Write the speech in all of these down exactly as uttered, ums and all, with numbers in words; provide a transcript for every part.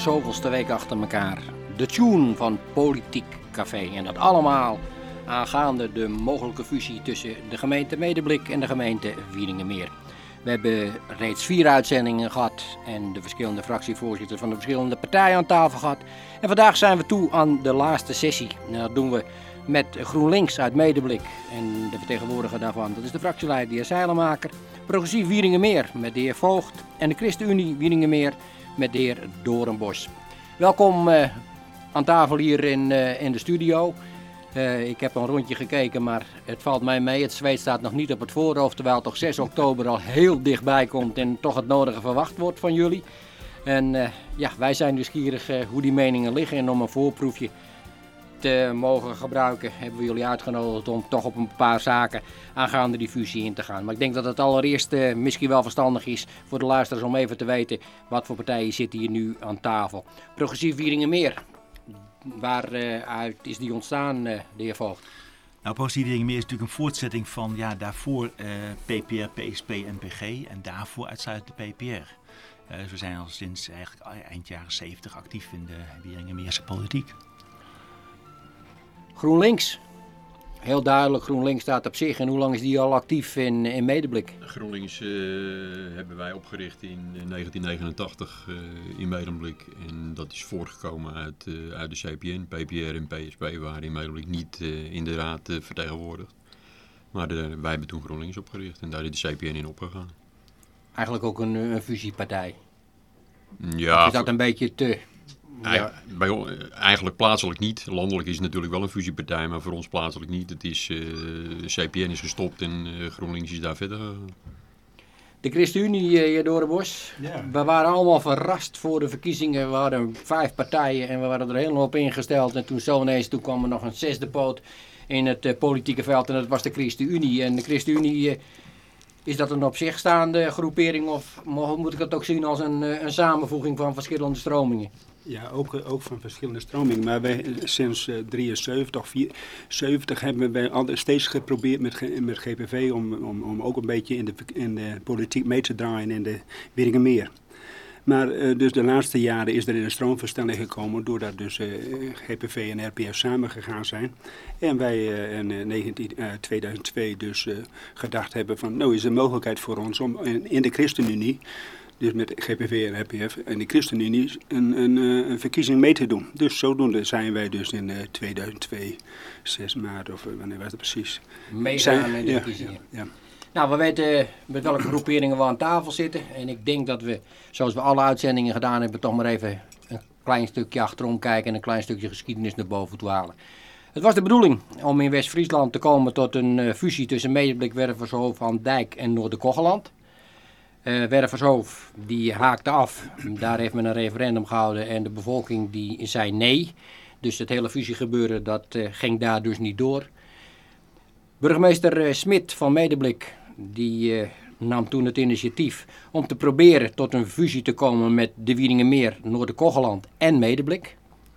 zoveelste week achter elkaar. De tune van Politiek Café. En dat allemaal aangaande de mogelijke fusie tussen de gemeente Medeblik en de gemeente Wieringermeer. We hebben reeds vier uitzendingen gehad en de verschillende fractievoorzitters van de verschillende partijen aan tafel gehad. En vandaag zijn we toe aan de laatste sessie. En dat doen we met GroenLinks uit Medeblik en de vertegenwoordiger daarvan. Dat is de fractieleider, de heer Zijlemaker. Progressief Wieringermeer met de heer Voogd en de ChristenUnie Wieringermeer met de heer Doornbos. Welkom uh, aan tafel hier in, uh, in de studio. Uh, ik heb een rondje gekeken, maar het valt mij mee. Het zweet staat nog niet op het voorhoofd, terwijl toch zes oktober al heel dichtbij komt en toch het nodige verwacht wordt van jullie. En uh, ja, wij zijn nieuwsgierig uh, hoe die meningen liggen en om een voorproefje te mogen gebruiken hebben we jullie uitgenodigd om toch op een paar zaken aangaande die fusie in te gaan. Maar ik denk dat het allereerst uh, misschien wel verstandig is voor de luisteraars om even te weten wat voor partijen zitten hier nu aan tafel. Progressief Wieringermeer, waaruit uh, is die ontstaan, uh, de heer Voogd? Nou, Progressief Wieringermeer is natuurlijk een voortzetting van ja, daarvoor uh, P P R, P S P en P G en daarvoor uitsluitend de P P R. Uh, dus we zijn al sinds eigenlijk eind jaren zeventig actief in de Wieringermeerse politiek. GroenLinks. Heel duidelijk, GroenLinks staat op zich. En hoe lang is die al actief in, in Medeblik? GroenLinks uh, hebben wij opgericht in negentien negenentachtig uh, in Medeblik. En dat is voortgekomen uit, uh, uit de C P N. P P R en P S P waren in Medeblik niet uh, in de raad uh, vertegenwoordigd. Maar de, wij hebben toen GroenLinks opgericht en daar is de C P N in opgegaan. Eigenlijk ook een, een fusiepartij. Ja, is dat een beetje te... Ja. Bij, eigenlijk plaatselijk niet. Landelijk is het natuurlijk wel een fusiepartij, maar voor ons plaatselijk niet. Het is, uh, C P N is gestopt en uh, GroenLinks is daar verder gegaan. De ChristenUnie, uh, heer Doornbos, ja. We waren allemaal verrast voor de verkiezingen. We hadden vijf partijen en we waren er helemaal op ingesteld. En toen zo ineens, toen kwam er nog een zesde poot in het uh, politieke veld en dat was de ChristenUnie. En de ChristenUnie, uh, is dat een op zich staande groepering of moet ik dat ook zien als een, uh, een samenvoeging van verschillende stromingen? Ja, ook, ook van verschillende stromingen. Maar wij sinds uh, drieënzeventig of vierenzeventig hebben wij altijd steeds geprobeerd met, met G P V om, om, om ook een beetje in de, in de politiek mee te draaien in de Wieringermeer. Maar uh, dus de laatste jaren is er in een stroomversnelling gekomen doordat dus uh, G P V en R P F samen gegaan zijn. En wij uh, in uh, negentien, uh, tweeduizend twee dus uh, gedacht hebben van nou is er mogelijkheid voor ons om in, in de ChristenUnie, dus met G P V en R P F en de ChristenUnie een, een, een verkiezing mee te doen. Dus zodoende zijn wij dus in uh, tweeduizend twee, zes maart of uh, wanneer was het precies? Meegaan in de ja, verkiezingen. Ja, ja. Nou, we weten met welke groeperingen we aan tafel zitten. En ik denk dat we, zoals we alle uitzendingen gedaan hebben, toch maar even een klein stukje achterom kijken en een klein stukje geschiedenis naar boven toe halen. Het was de bedoeling om in West-Friesland te komen tot een uh, fusie tussen Medeblik, Wervershoofd, Van Dijk en Noorderkogeland. Uh, Wervershoofd die haakte af, daar heeft men een referendum gehouden en de bevolking die zei nee. Dus het hele fusiegebeuren dat uh, ging daar dus niet door. Burgemeester uh, Smit van Medeblik die uh, nam toen het initiatief om te proberen tot een fusie te komen met de Wieringermeer, Noorderkogeland en Medeblik.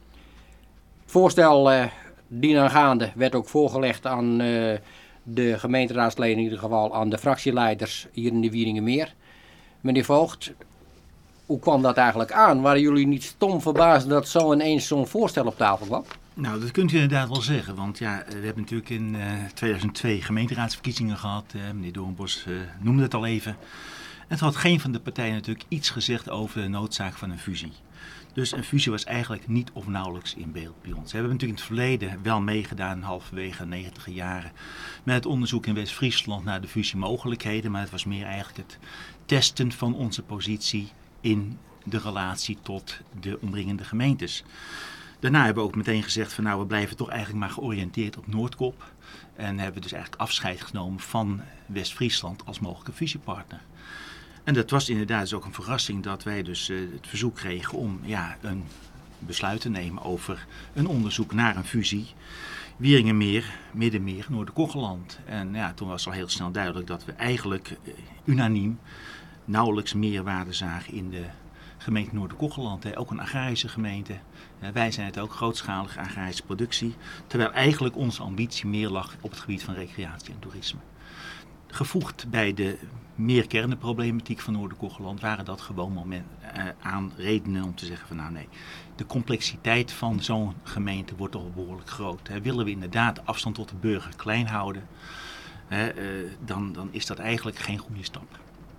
Het voorstel uh, dienaangaande werd ook voorgelegd aan uh, de gemeenteraadsleden, in ieder geval aan de fractieleiders hier in de Wieringermeer. Meneer Voogd, hoe kwam dat eigenlijk aan? Waren jullie niet stom verbaasd dat zo ineens zo'n voorstel op tafel kwam? Nou, dat kunt u inderdaad wel zeggen, want ja, we hebben natuurlijk in uh, tweeduizend twee gemeenteraadsverkiezingen gehad. Uh, meneer Doornbos uh, noemde het al even. En toen had geen van de partijen natuurlijk iets gezegd over de noodzaak van een fusie. Dus een fusie was eigenlijk niet of nauwelijks in beeld bij ons. We hebben natuurlijk in het verleden wel meegedaan, halverwege de negentiger jaren, met het onderzoek in West-Friesland naar de fusiemogelijkheden. Maar het was meer eigenlijk het testen van onze positie in de relatie tot de omringende gemeentes. Daarna hebben we ook meteen gezegd van nou we blijven toch eigenlijk maar georiënteerd op Noordkop. En hebben dus eigenlijk afscheid genomen van West-Friesland als mogelijke fusiepartner. En dat was inderdaad dus ook een verrassing dat wij dus uh, het verzoek kregen om ja, een besluit te nemen over een onderzoek naar een fusie. Wieringermeer, Middenmeer, Noorderkogeland. En ja, toen was al heel snel duidelijk dat we eigenlijk uh, unaniem nauwelijks meerwaarde zagen in de gemeente Noorderkogeland. Ook een agrarische gemeente. Uh, wij zijn het ook, grootschalige agrarische productie. Terwijl eigenlijk onze ambitie meer lag op het gebied van recreatie en toerisme. gevoegd bij de meer kernenproblematiek van Noorderkocheland waren dat gewoon moment, uh, aan redenen om te zeggen van nou nee, de complexiteit van zo'n gemeente wordt toch behoorlijk groot. Hè. Willen we inderdaad afstand tot de burger klein houden, hè, uh, dan, dan is dat eigenlijk geen goede stap.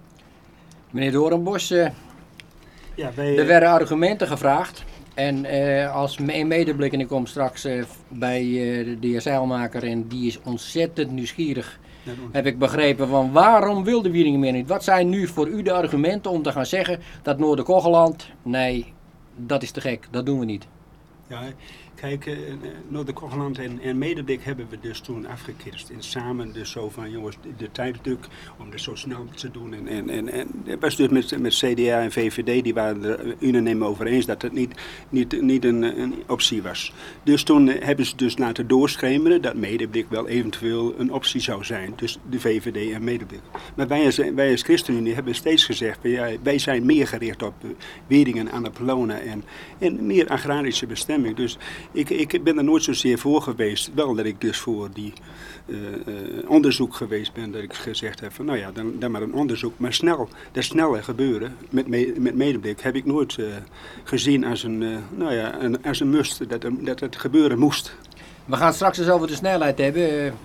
Meneer Doornbos, uh, ja, wij, er werden argumenten gevraagd. En uh, als me- medeblik, en ik kom straks uh, bij uh, de, de heer Zeilmaker en die is ontzettend nieuwsgierig, heb ik begrepen van waarom wil de Wieringenmeer niet? Wat zijn nu voor u de argumenten om te gaan zeggen dat Noorderkocheland, nee, dat is te gek, dat doen we niet. Ja, kijk, uh, Noorderkocheland en, en Medeblik hebben we dus toen afgekist. En samen dus zo van, jongens, de, de tijddruk om het zo snel te doen. En, en, en, en het was dus met, met C D A en V V D, die waren er unaniem over eens dat het niet, niet, niet een, een optie was. Dus toen hebben ze dus laten doorschemeren dat Medeblik wel eventueel een optie zou zijn. Dus de V V D en Medeblik. Maar wij als, wij als ChristenUnie hebben steeds gezegd, ja, wij zijn meer gericht op uh, Wieringen, Annapolona en, en meer agrarische bestemming. Dus Ik, ik ben er nooit zozeer voor geweest, wel dat ik dus voor die uh, uh, onderzoek geweest ben, dat ik gezegd heb van nou ja, dan, dan maar een onderzoek, maar snel, dat sneller gebeuren met, me, met Medeblik heb ik nooit uh, gezien als een, uh, nou ja, een, als een must, dat, dat het gebeuren moest. We gaan straks eens over de snelheid hebben. Uh,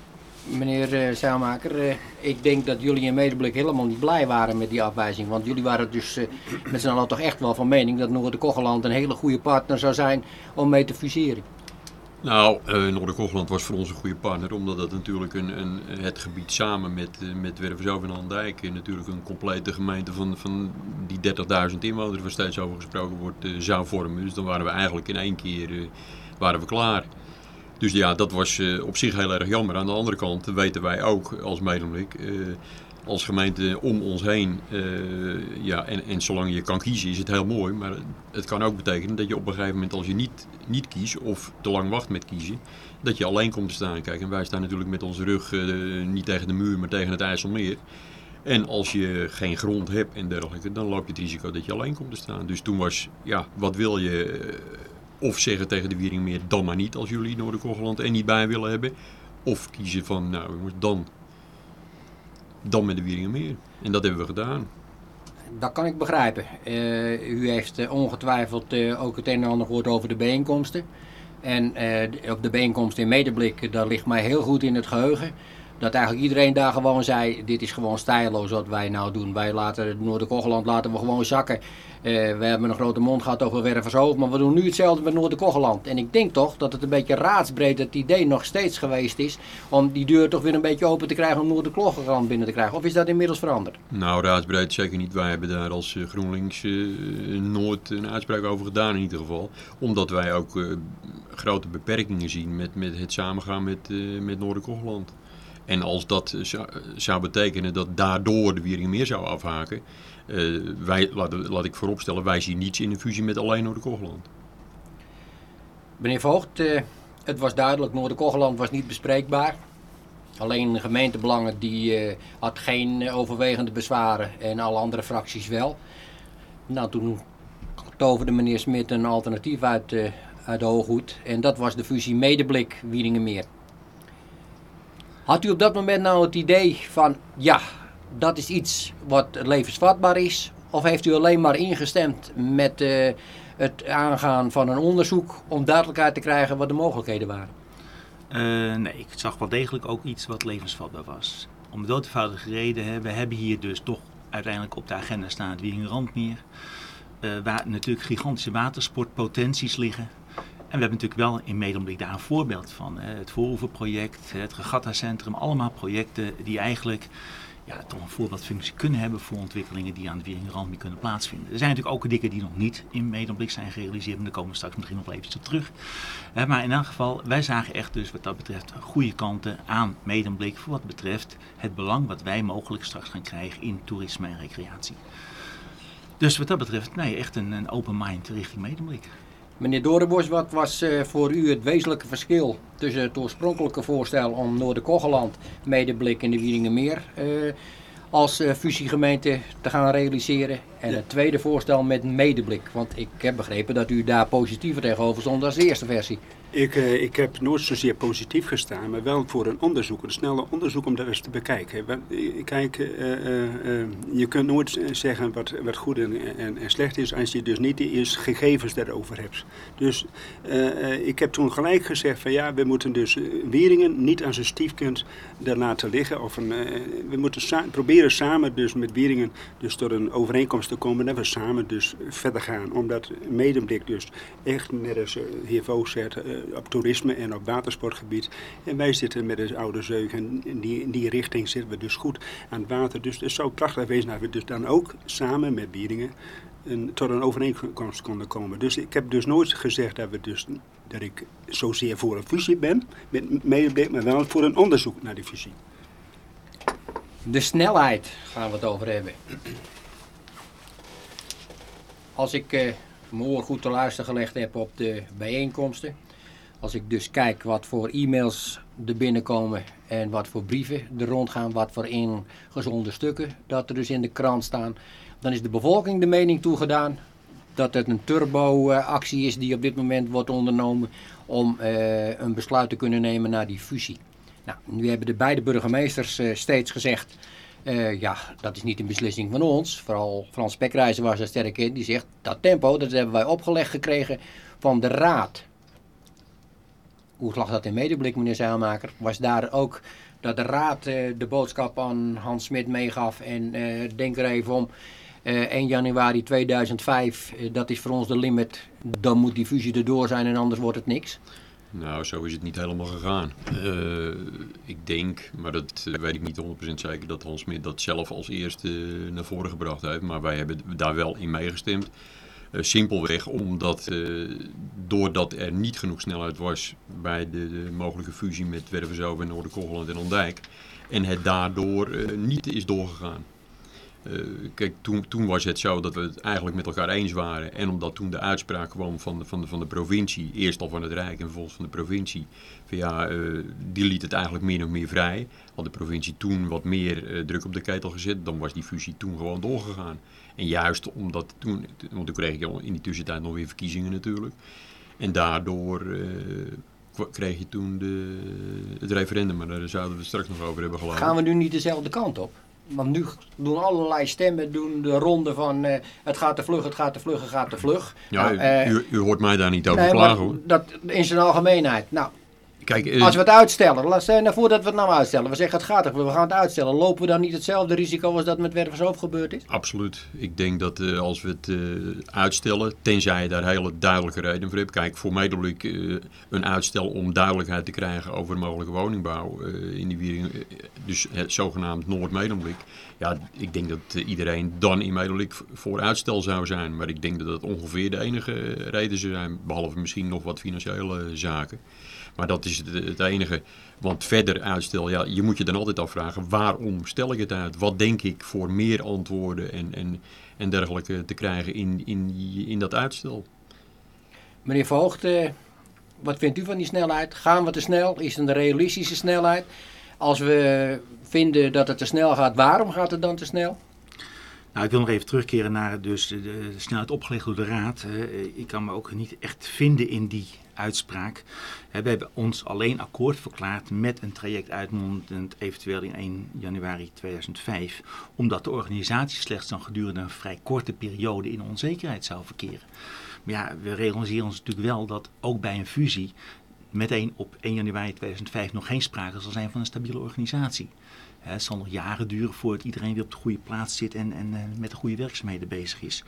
meneer uh, Zeilmaker, uh, ik denk dat jullie in Medeblik helemaal niet blij waren met die afwijzing. Want jullie waren dus uh, met z'n allen toch echt wel van mening dat Noorderkocheland een hele goede partner zou zijn om mee te fuseren. Nou, uh, Noorderkocheland was voor ons een goede partner, omdat het natuurlijk een, een, het gebied samen met, uh, met Wervershoofd en Andijk uh, natuurlijk een complete gemeente van, van die dertigduizend inwoners, waar steeds over gesproken wordt, uh, zou vormen. Dus dan waren we eigenlijk in één keer uh, waren we klaar. Dus ja, dat was uh, op zich heel erg jammer. Aan de andere kant weten wij ook als Medeblik, uh, als gemeente om ons heen, uh, ja, en, en zolang je kan kiezen is het heel mooi. Maar het kan ook betekenen dat je op een gegeven moment als je niet, niet kiest of te lang wacht met kiezen, dat je alleen komt te staan. Kijk, en wij staan natuurlijk met onze rug uh, niet tegen de muur, maar tegen het IJsselmeer. En als je geen grond hebt en dergelijke, dan loop je het risico dat je alleen komt te staan. Dus toen was, ja, wat wil je... Uh, Of zeggen tegen de Wieringenmeer, dan maar niet als jullie Noorderkocheland er niet bij willen hebben. Of kiezen van, nou jongens, dan, dan met de Wieringenmeer. En dat hebben we gedaan. Dat kan ik begrijpen. Uh, u heeft uh, ongetwijfeld uh, ook het een en ander gehoord over de bijeenkomsten. En uh, op de bijeenkomst in Medeblik, dat ligt mij heel goed in het geheugen. Dat eigenlijk iedereen daar gewoon zei, dit is gewoon stijlloos wat wij nou doen. Wij laten Noorderkocheland laten we gewoon zakken. Uh, we hebben een grote mond gehad over Wervershoofd, maar we doen nu hetzelfde met Noorderkocheland. En ik denk toch dat het een beetje raadsbreed het idee nog steeds geweest is om die deur toch weer een beetje open te krijgen om Noorderkocheland binnen te krijgen. Of is dat inmiddels veranderd? Nou, raadsbreed zeker niet. Wij hebben daar als uh, GroenLinks uh, nooit een uitspraak over gedaan in ieder geval. Omdat wij ook uh, grote beperkingen zien met, met het samengaan met, uh, met Noorderkocheland. En als dat zou, zou betekenen dat daardoor de Wieringenmeer zou afhaken, uh, wij, laat, laat ik vooropstellen, wij zien niets in een fusie met alleen Noorderkocheland. Meneer Voogd, uh, het was duidelijk, Noorderkocheland was niet bespreekbaar. Alleen de gemeentebelangen die uh, had geen overwegende bezwaren en alle andere fracties wel. Nou, toen toverde meneer Smit een alternatief uit, uh, uit de hooghoed en dat was de fusie Medeblik Wieringenmeer. Had u op dat moment nou het idee van, ja, dat is iets wat levensvatbaar is? Of heeft u alleen maar ingestemd met uh, het aangaan van een onderzoek om duidelijkheid te krijgen wat de mogelijkheden waren? Uh, nee, ik zag wel degelijk ook iets wat levensvatbaar was. Om de eenvoudige reden, hè, we hebben hier dus toch uiteindelijk op de agenda staan het Wieringenrandmeer. Uh, waar natuurlijk gigantische watersportpotenties liggen. En we hebben natuurlijk wel in Medeblik daar een voorbeeld van. Hè. Het Voorhoevenproject, het Regattacentrum, allemaal projecten die eigenlijk ja, toch een voorbeeldfunctie kunnen hebben voor ontwikkelingen die aan de Wieringenrandmeer kunnen plaatsvinden. Er zijn natuurlijk ook dingen die nog niet in Medeblik zijn gerealiseerd, en daar komen we straks misschien nog even op terug. Hè, maar in elk geval, wij zagen echt dus wat dat betreft goede kanten aan Medeblik voor wat betreft het belang wat wij mogelijk straks gaan krijgen in toerisme en recreatie. Dus wat dat betreft, nee, echt een, een open mind richting Medeblik. Meneer Doornbos, wat was uh, voor u het wezenlijke verschil tussen het oorspronkelijke voorstel om Noorderkocheland, Medeblik en de Wieringenmeer uh, als uh, fusiegemeente te gaan realiseren en ja. Het tweede voorstel met Medeblik? Want ik heb begrepen dat u daar positiever tegenover stond als de eerste versie. Ik, uh, ik heb nooit zozeer positief gestaan, maar wel voor een onderzoek, een snelle onderzoek om dat eens te bekijken. Want, kijk, uh, uh, uh, je kunt nooit zeggen wat, wat goed en, en, en slecht is als je dus niet eens gegevens daarover hebt. Dus uh, uh, ik heb toen gelijk gezegd van ja, we moeten dus uh, Wieringen niet aan zijn stiefkind daar laten liggen. Of een, uh, we moeten sa- proberen samen dus met Wieringen dus tot een overeenkomst te komen dat we samen dus verder gaan. Omdat Medemblik dus echt, net als uh, heer Voogd zegt, uh, op toerisme en op watersportgebied. En wij zitten met de oude zeug en in die, in die richting zitten we dus goed aan het water. Dus het zou prachtig wezen dat we dus dan ook samen met Wieringen een, tot een overeenkomst konden komen. Dus ik heb dus nooit gezegd dat, we dus, dat ik zozeer voor een fusie ben met Medemblik, maar wel voor een onderzoek naar die fusie. De snelheid gaan we het over hebben. Als ik uh, mijn oor goed te luisteren gelegd heb op de bijeenkomsten. Als ik dus kijk wat voor e-mails er binnenkomen en wat voor brieven er rondgaan, wat voor ingezonde stukken dat er dus in de krant staan. Dan is de bevolking de mening toegedaan dat het een turbo-actie is die op dit moment wordt ondernomen om uh, een besluit te kunnen nemen naar die fusie. Nou, nu hebben de beide burgemeesters uh, steeds gezegd, uh, ja, dat is niet een beslissing van ons. Vooral Frans Pekrijzen was er sterk in, die zegt, dat tempo, dat hebben wij opgelegd gekregen van de raad. Hoe lag dat in Medemblik, meneer Zijlmaker? Was daar ook dat de raad uh, de boodschap aan Hans Smit meegaf en uh, denk er even om, uh, één januari tweeduizend vijf, uh, dat is voor ons de limit, dan moet die fusie erdoor zijn en anders wordt het niks? Nou, zo is het niet helemaal gegaan. Uh, ik denk, maar dat uh, weet ik niet honderd procent zeker, dat Hans Smit dat zelf als eerste uh, naar voren gebracht heeft. Maar wij hebben daar wel in meegestemd. Uh, simpelweg omdat, uh, doordat er niet genoeg snelheid was bij de, de mogelijke fusie met Wervershoven, Noorderkogeland en Ondijk. En het daardoor uh, niet is doorgegaan. Uh, kijk, toen, toen was het zo dat we het eigenlijk met elkaar eens waren. En omdat toen de uitspraak kwam van de, van de, van de provincie, eerst al van het Rijk en vervolgens van de provincie. Van ja, uh, die liet het eigenlijk meer of meer vrij. Had de provincie toen wat meer uh, druk op de ketel gezet, dan was die fusie toen gewoon doorgegaan. En juist omdat toen, want toen kreeg je in die tussentijd nog weer verkiezingen natuurlijk. En daardoor uh, kreeg je toen de, het referendum, maar daar zouden we het straks nog over hebben geloof ik. Gaan we nu niet dezelfde kant op? Want nu doen allerlei stemmen doen de ronde van uh, het gaat te vlug, het gaat te vlug, het gaat te vlug. Ja, nou, uh, u, u hoort mij daar niet over nee, klagen hoor. Dat in zijn algemeenheid. Nou, Kijk, uh, als we het uitstellen, laat zeggen, nou, voordat we het nou uitstellen, we zeggen het gaat te vlug, we gaan het uitstellen. Lopen we dan niet hetzelfde risico als dat met Wervershoofd gebeurd is? Absoluut. Ik denk dat uh, als we het uh, uitstellen, tenzij je daar hele duidelijke reden voor hebt. Kijk, voor Medemblik uh, een uitstel om duidelijkheid te krijgen over mogelijke woningbouw uh, in die Wieringen, uh, dus het zogenaamd Noord-Medemblik. Ja, ik denk dat uh, iedereen dan in Medemblik voor uitstel zou zijn. Maar ik denk dat dat ongeveer de enige reden zou zijn, behalve misschien nog wat financiële zaken. Maar dat is het, het enige. Want verder uitstel, ja, je moet je dan altijd afvragen, waarom stel ik het uit? Wat denk ik voor meer antwoorden en, en, en dergelijke te krijgen in, in, in dat uitstel? Meneer Voogd, uh, wat vindt u van die snelheid? Gaan we te snel? Is het een realistische snelheid? Als we vinden dat het te snel gaat, waarom gaat het dan te snel? Nou, ik wil nog even terugkeren naar dus de, de snelheid opgelegd door de Raad. Uh, ik kan me ook niet echt vinden in die uitspraak. Uh, we hebben ons alleen akkoord verklaard met een traject uitmondend eventueel in één januari tweeduizend vijf. Omdat de organisatie slechts dan gedurende een vrij korte periode in onzekerheid zou verkeren. Maar ja, we realiseren ons natuurlijk wel dat ook bij een fusie meteen op één januari tweeduizend vijf nog geen sprake zal zijn van een stabiele organisatie. Het zal nog jaren duren voordat iedereen weer op de goede plaats zit en, en uh, met de goede werkzaamheden bezig is.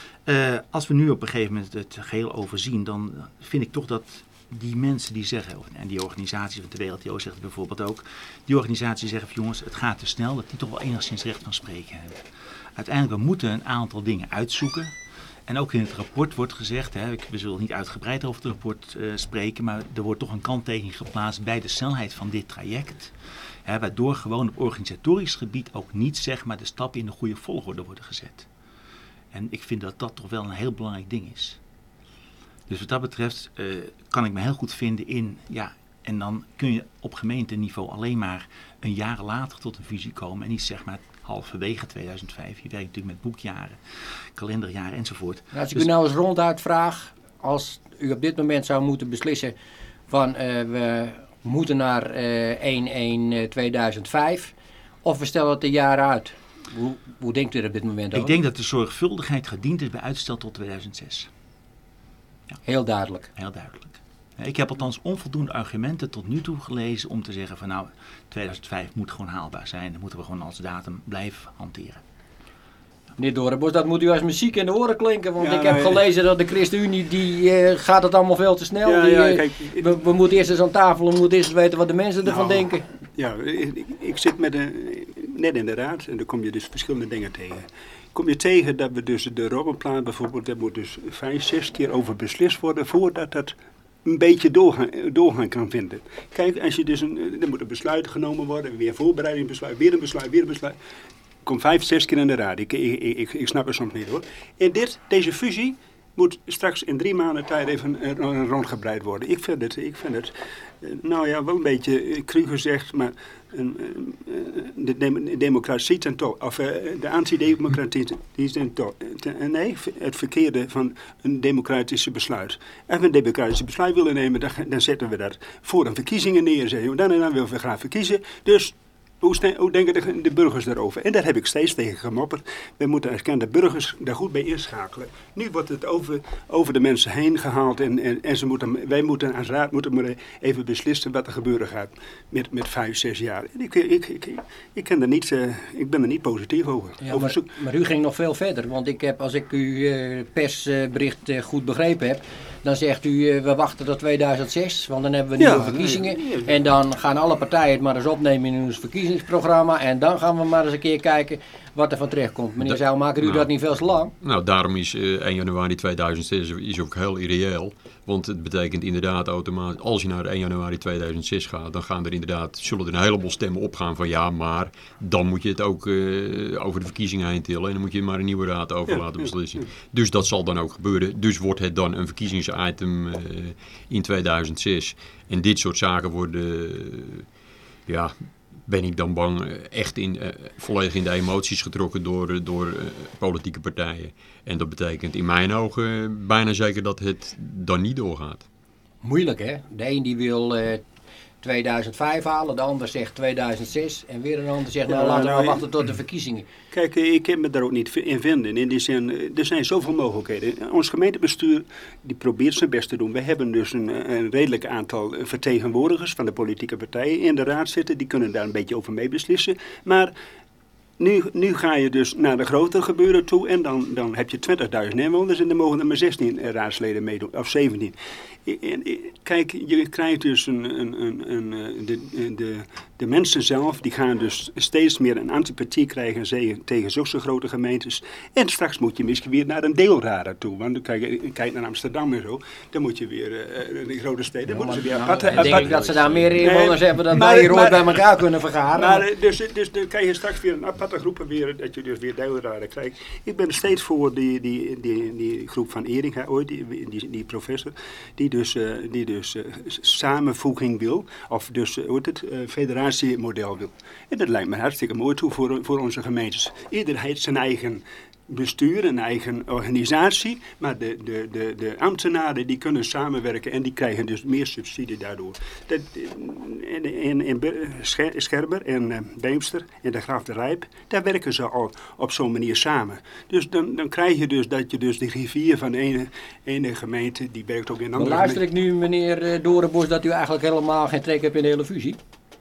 Uh, als we nu op een gegeven moment het geheel overzien, dan vind ik toch dat die mensen die zeggen, en die organisatie van de W L T O zegt het bijvoorbeeld ook, die organisatie zeggen van jongens, het gaat te snel, dat die toch wel enigszins recht van spreken hebben. Uiteindelijk, we moeten een aantal dingen uitzoeken. En ook in het rapport wordt gezegd, hè, we zullen niet uitgebreid over het rapport uh, spreken, maar er wordt toch een kanttekening geplaatst bij de snelheid van dit traject. Hè, waardoor gewoon op organisatorisch gebied ook niet zeg maar, de stappen in de goede volgorde worden gezet. En ik vind dat dat toch wel een heel belangrijk ding is. Dus wat dat betreft uh, kan ik me heel goed vinden in, ja, en dan kun je op gemeenteniveau alleen maar een jaar later tot een fusie komen en niet zeg maar halverwege tweeduizend vijf. Je werkt natuurlijk met boekjaren, kalenderjaren enzovoort. Nou, als ik dus, u nou eens ronduit vraag, als u op dit moment zou moeten beslissen van uh, we moeten naar uh, één één tweeduizend vijf of we stellen het een jaar uit? Hoe, hoe denkt u er op dit moment over? Ik denk dat de zorgvuldigheid gediend is bij uitstel tot tweeduizend zes. Ja. Heel duidelijk. Heel duidelijk. Ik heb althans onvoldoende argumenten tot nu toe gelezen om te zeggen van nou, tweeduizend vijf moet gewoon haalbaar zijn. Dat moeten we gewoon als datum blijven hanteren. Meneer Doornbos, dat moet u als muziek in de oren klinken, want ja, ik heb nee. gelezen dat de ChristenUnie, die uh, gaat het allemaal veel te snel. Ja, die, ja, uh, kijk, we, we moeten eerst eens aan tafel, we moeten eerst eens weten wat de mensen ervan nou, denken. Ja, ik, ik zit met een, net in de raad en dan kom je dus verschillende dingen tegen. Kom je tegen dat we dus de Robbenplan bijvoorbeeld, daar moet dus vijf, zes keer over beslist worden voordat dat een beetje doorgaan, doorgaan kan vinden. Kijk, als je dus een, er moet een besluit genomen worden, weer voorbereidingsbesluit, weer een besluit, weer een besluit. Kom vijf, zes keer in de raad. Ik, ik, ik, ik snap het soms niet hoor. En dit, deze fusie moet straks in drie maanden tijd even uh, rondgebreid worden. Ik vind het, ik vind het uh, nou ja, wel een beetje uh, cru gezegd, maar uh, uh, de, de democratie ten top, of uh, de antidemocratie die ten top. Uh, nee, het verkeerde van een democratische besluit. Als we een democratisch besluit willen nemen, dan, dan zetten we dat voor een verkiezingen neer. Zeggen we, dan en dan willen we graag verkiezen. Dus Hoe, st- hoe denken de, de burgers daarover? En daar heb ik steeds tegen gemopperd. We moeten erkennen de burgers daar goed bij inschakelen. Nu wordt het over, over de mensen heen gehaald. En, en, en ze moeten, wij moeten als raad moeten maar even beslissen wat er gebeuren gaat met, met vijf, zes jaar. En ik, ik, ik, ik, ken er niet, uh, ik ben er niet positief over. Ja, over maar, zoek. maar u ging nog veel verder. Want ik heb, als ik uw uh, persbericht uh, goed begrepen heb, dan zegt u uh, we wachten tot tweeduizend zes. Want dan hebben we nieuwe Ja, verkiezingen. nee, nee. En dan gaan alle partijen het maar eens opnemen in ons verkiezingsprogramma. En dan gaan we maar eens een keer kijken wat er van terechtkomt. Meneer Da- Zijlmaker, u nou. dat niet veel te lang? Nou, daarom is uh, één januari tweeduizend zes is ook heel irreëel. Want het betekent inderdaad automatisch, als je naar één januari tweeduizend zes gaat, dan gaan er inderdaad, zullen er een heleboel stemmen opgaan van ja, maar dan moet je het ook uh, over de verkiezingen heen tillen en dan moet je maar een nieuwe raad over Ja, laten ja, beslissen. ja. Dus dat zal dan ook gebeuren. Dus wordt het dan een verkiezingsitem uh, in tweeduizend zes. En dit soort zaken worden, uh, ja, ben ik dan bang, uh, echt in, uh, volledig in de emoties getrokken door, uh, door uh, politieke partijen. En dat betekent in mijn ogen uh, bijna zeker dat het dan niet doorgaat. Moeilijk hè? De een die wil uh, tweeduizend vijf halen, de ander zegt tweeduizend zes. En weer een ander zegt nou Ja, laten we nou, maar wachten tot de verkiezingen. Kijk, ik kan me daar ook niet in vinden. In die zin, er zijn zoveel mogelijkheden. Ons gemeentebestuur die probeert zijn best te doen. We hebben dus een, een redelijk aantal vertegenwoordigers van de politieke partijen in de raad zitten. Die kunnen daar een beetje over mee beslissen. Maar nu, nu ga je dus naar de grotere gebeuren toe en dan, dan heb je twintigduizend inwoners en dan mogen er maar zestien raadsleden meedoen, of zeventien. En, en, kijk, je krijgt dus een, een, een, een, de, de, de mensen zelf, die gaan dus steeds meer een antipathie krijgen tegen, tegen zulke grote gemeentes. En straks moet je misschien weer naar een deelraad toe. Want kijk, kijk naar Amsterdam en zo, dan moet je weer uh, in de grote steden. Ja, moeten ze maar, weer nou, aparte, dan denk aparte, ik dat ze daar meer inwoners Nee, hebben dan maar- wij hier ooit maar- bij elkaar kunnen vergaren. Maar eh, dus, dus dan krijg je straks weer een aparte groepen weer, dat je dus weer deelraden krijgt. Ik ben steeds voor die, die, die, die groep van Eringa ooit, die, die, die professor, die dus, uh, die dus uh, samenvoeging wil, of dus uh, hoe heet het, uh, federatiemodel wil. En dat lijkt me hartstikke mooi toe voor, voor onze gemeentes. Ieder heeft zijn eigen bestuur, een eigen organisatie, maar de, de, de, de ambtenaren die kunnen samenwerken en die krijgen dus meer subsidie daardoor. Dat, in, in, in Scherber en uh, Beemster en de Graaf de Rijp, daar werken ze al op zo'n manier samen. Dus dan, dan krijg je dus dat je dus die rivier van de ene, ene gemeente, die werkt ook in Maar andere luister gemeenten. ik nu, meneer uh, Doornbos, dat u eigenlijk helemaal geen trek hebt in de hele fusie?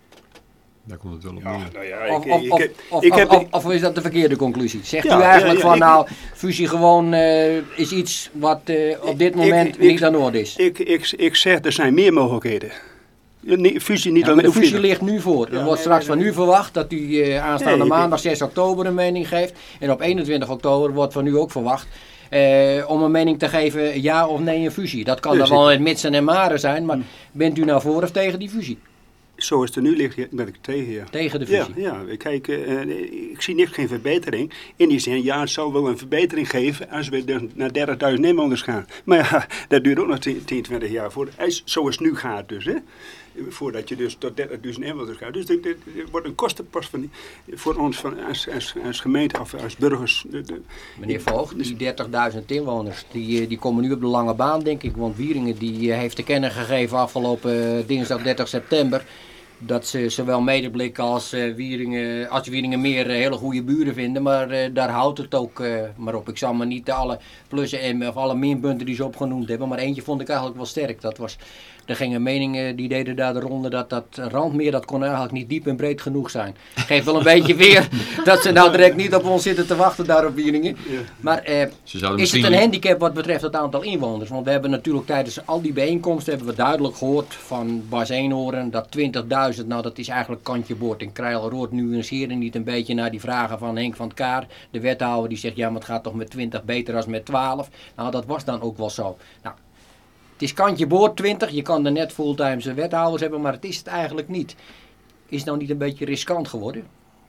Daar komt het wel op Ja, neer. nou ja, Of, ik, of, ik, of, heb- of, ik of, heb... of, of is dat de verkeerde conclusie? Zegt Ja, u eigenlijk ja, ja, van ik- nou, fusie gewoon uh, is iets wat uh, op dit Ik- moment ik- niet aan de orde is? Ik, ik, ik zeg, er zijn meer mogelijkheden. Nee, fusie niet Ja, maar alleen... de fusie ligt nu voor. Er Ja, wordt nee, straks nee, van nee. u verwacht dat u uh, aanstaande Nee, ik- maandag zes oktober een mening geeft. En op eenentwintig oktober wordt van u ook verwacht uh, om een mening te geven ja of nee een fusie. Dat kan Dus dan wel ik- met mitsen en maren zijn, maar Hm. bent u nou voor of tegen die fusie? Zoals het er nu ligt, ben ik er tegen, ja. Tegen de Ja, fusie. ja, kijk, uh, ik zie niks, geen verbetering. In die zin, ja, het zal wel een verbetering geven als we dus naar dertigduizend inwoners gaan. Maar ja, dat duurt ook nog tien, twintig jaar voor. Als- Zoals het nu gaat dus, hè. voordat je dus tot dertigduizend inwoners gaat. Dus dit, dit, dit wordt een kostenpost van, voor ons van, als, als, als gemeente of als burgers. De, de, Meneer Voogd, die dertigduizend inwoners, die, die komen nu op de lange baan, denk ik. Want Wieringen die heeft te kennen gegeven afgelopen dinsdag dertig september... dat ze zowel Medeblik als uh, Wieringen, als Wieringenmeer uh, hele goede buren vinden. Maar uh, daar houdt het ook uh, maar op. Ik zal maar niet alle plussen en of alle minpunten die ze opgenoemd hebben. Maar eentje vond ik eigenlijk wel sterk. Dat was, er gingen meningen, die deden daar de ronde dat dat Randmeer, dat kon eigenlijk niet diep en breed genoeg zijn. Geeft wel een beetje weer dat ze nou direct niet op ons zitten te wachten daar op Wieringen. Maar uh, is het een handicap wat betreft het aantal inwoners? Want we hebben natuurlijk tijdens al die bijeenkomsten hebben we duidelijk gehoord van Bas Eenhoorn dat twintigduizend, nou dat is eigenlijk kantje boord. En Krijlrood nuanceerde niet een beetje naar die vragen van Henk van het Kaar, de wethouder, die zegt ja, maar het gaat toch met twintig beter dan met twaalf. Nou, dat was dan ook wel zo. Nou, het is kantje boord twintig, je kan er net fulltime wethouders hebben, maar het is het eigenlijk niet. Is het nou niet een beetje riskant geworden?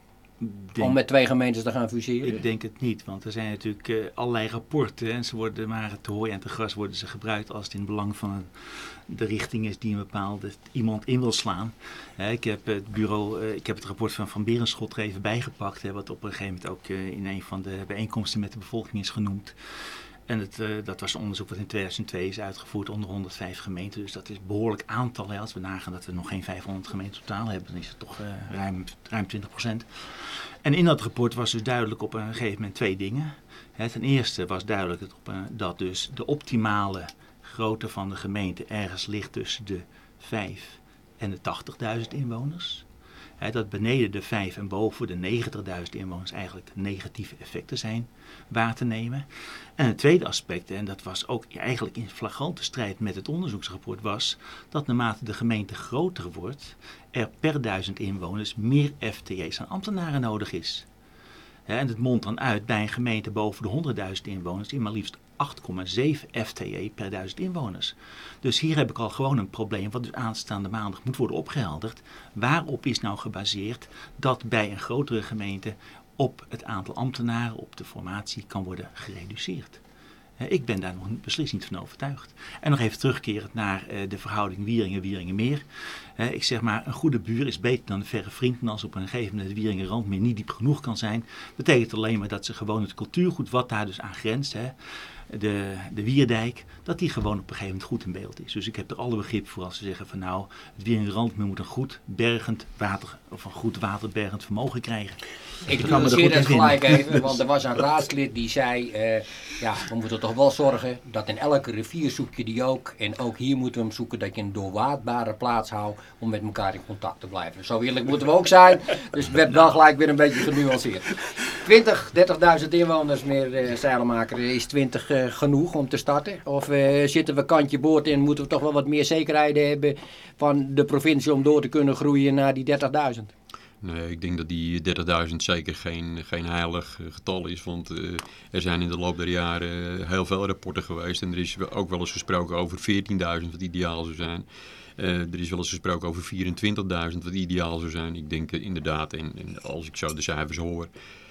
Denk, om met twee gemeentes te gaan fuseren? Ik denk het niet, want er zijn natuurlijk uh, allerlei rapporten en ze worden maar te hooi en te gras worden ze gebruikt als het in het belang van een, de richting is die een bepaalde iemand in wil slaan. Uh, ik, heb het bureau, uh, ik heb het rapport van Van Berenschot er even bijgepakt, hè, wat op een gegeven moment ook uh, in een van de bijeenkomsten met de bevolking is genoemd. En het, uh, dat was een onderzoek wat in tweeduizend twee is uitgevoerd onder honderdvijf gemeenten. Dus dat is een behoorlijk aantal. Hè. Als we nagaan dat we nog geen vijfhonderd gemeenten totaal hebben, dan is het toch uh, ruim, ruim twintig procent. En in dat rapport was dus duidelijk op een gegeven moment twee dingen. Hè, ten eerste was duidelijk dat, op, uh, dat dus de optimale grootte van de gemeente ergens ligt tussen de vijf en de tachtigduizend inwoners. He, dat beneden de vijf en boven de negentigduizend inwoners eigenlijk negatieve effecten zijn waar te nemen. En het tweede aspect, en dat was ook eigenlijk in flagrante strijd met het onderzoeksrapport, was dat naarmate de gemeente groter wordt, er per duizend inwoners meer F T E's aan ambtenaren nodig is. He, en het mondt dan uit bij een gemeente boven de honderdduizend inwoners in maar liefst acht komma zeven F T E per duizend inwoners. Dus hier heb ik al gewoon een probleem wat dus aanstaande maandag moet worden opgehelderd. Waarop is nou gebaseerd dat bij een grotere gemeente op het aantal ambtenaren, op de formatie kan worden gereduceerd? Ik ben daar nog beslist niet van overtuigd. En nog even terugkerend naar uh, de verhouding Wieringen-Wieringenmeer. Uh, ik zeg maar, een goede buur is beter dan een verre vriend. En als op een gegeven moment de Wieringen-Randmeer niet diep genoeg kan zijn, betekent alleen maar dat ze gewoon het cultuurgoed wat daar dus aan grenst, hè, de, de Wierdijk, dat die gewoon op een gegeven moment goed in beeld is. Dus ik heb er alle begrip voor als ze zeggen van nou, het Wieringen-Randmeer moet een goed bergend water, of een goed waterbergend vermogen krijgen. Ik nuanceer het gelijk even, want er was een raadslid die zei, uh, ja, we moeten toch wel zorgen dat in elke rivier zoek je die ook. En ook hier moeten we hem zoeken dat je een doorwaadbare plaats houdt om met elkaar in contact te blijven. Zo eerlijk moeten we ook zijn, dus we hebben dan gelijk weer een beetje genuanceerd. twintig, dertigduizend inwoners meer uh, Zeilenmaker, is twintig uh, genoeg om te starten? Of uh, zitten we kantje boord in, moeten we toch wel wat meer zekerheden hebben van de provincie om door te kunnen groeien naar die dertigduizend? Nee, ik denk dat die dertigduizend zeker geen, geen heilig getal is, want uh, er zijn in de loop der jaren heel veel rapporten geweest en er is ook wel eens gesproken over veertienduizend wat ideaal zou zijn. Uh, er is wel eens gesproken over vierentwintigduizend wat ideaal zou zijn. Ik denk uh, inderdaad, en, en als ik zo de cijfers hoor,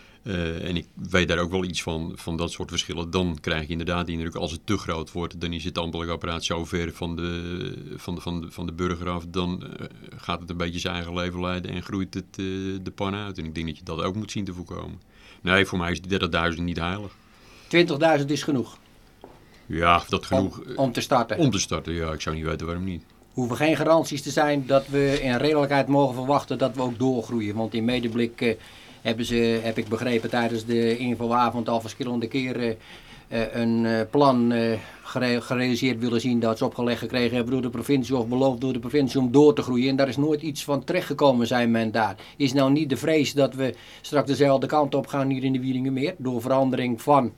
Uh, en ik weet daar ook wel iets van, van dat soort verschillen. Dan krijg je inderdaad de indruk, als het te groot wordt, dan is het ambtelijk apparaat zo ver van de, van de, van de, van de burger af. Dan uh, gaat het een beetje zijn eigen leven leiden en groeit het uh, de pan uit. En ik denk dat je dat ook moet zien te voorkomen. Nee, voor mij is die dertigduizend niet heilig. twintigduizend is genoeg? Ja, dat genoeg. Om, om te starten? Om te starten, ja. Ik zou niet weten waarom niet. Hoeven geen garanties te zijn dat we in redelijkheid mogen verwachten dat we ook doorgroeien. Want in Medeblik Uh, hebben ze, heb ik begrepen, tijdens de infoavond al verschillende keren uh, een uh, plan uh, gere gerealiseerd willen zien dat ze opgelegd gekregen hebben door de provincie of beloofd door de provincie om door te groeien. En daar is nooit iets van terechtgekomen, zei men daar. Is nou niet de vrees dat we straks dezelfde kant op gaan hier in de Wieringenmeer door verandering van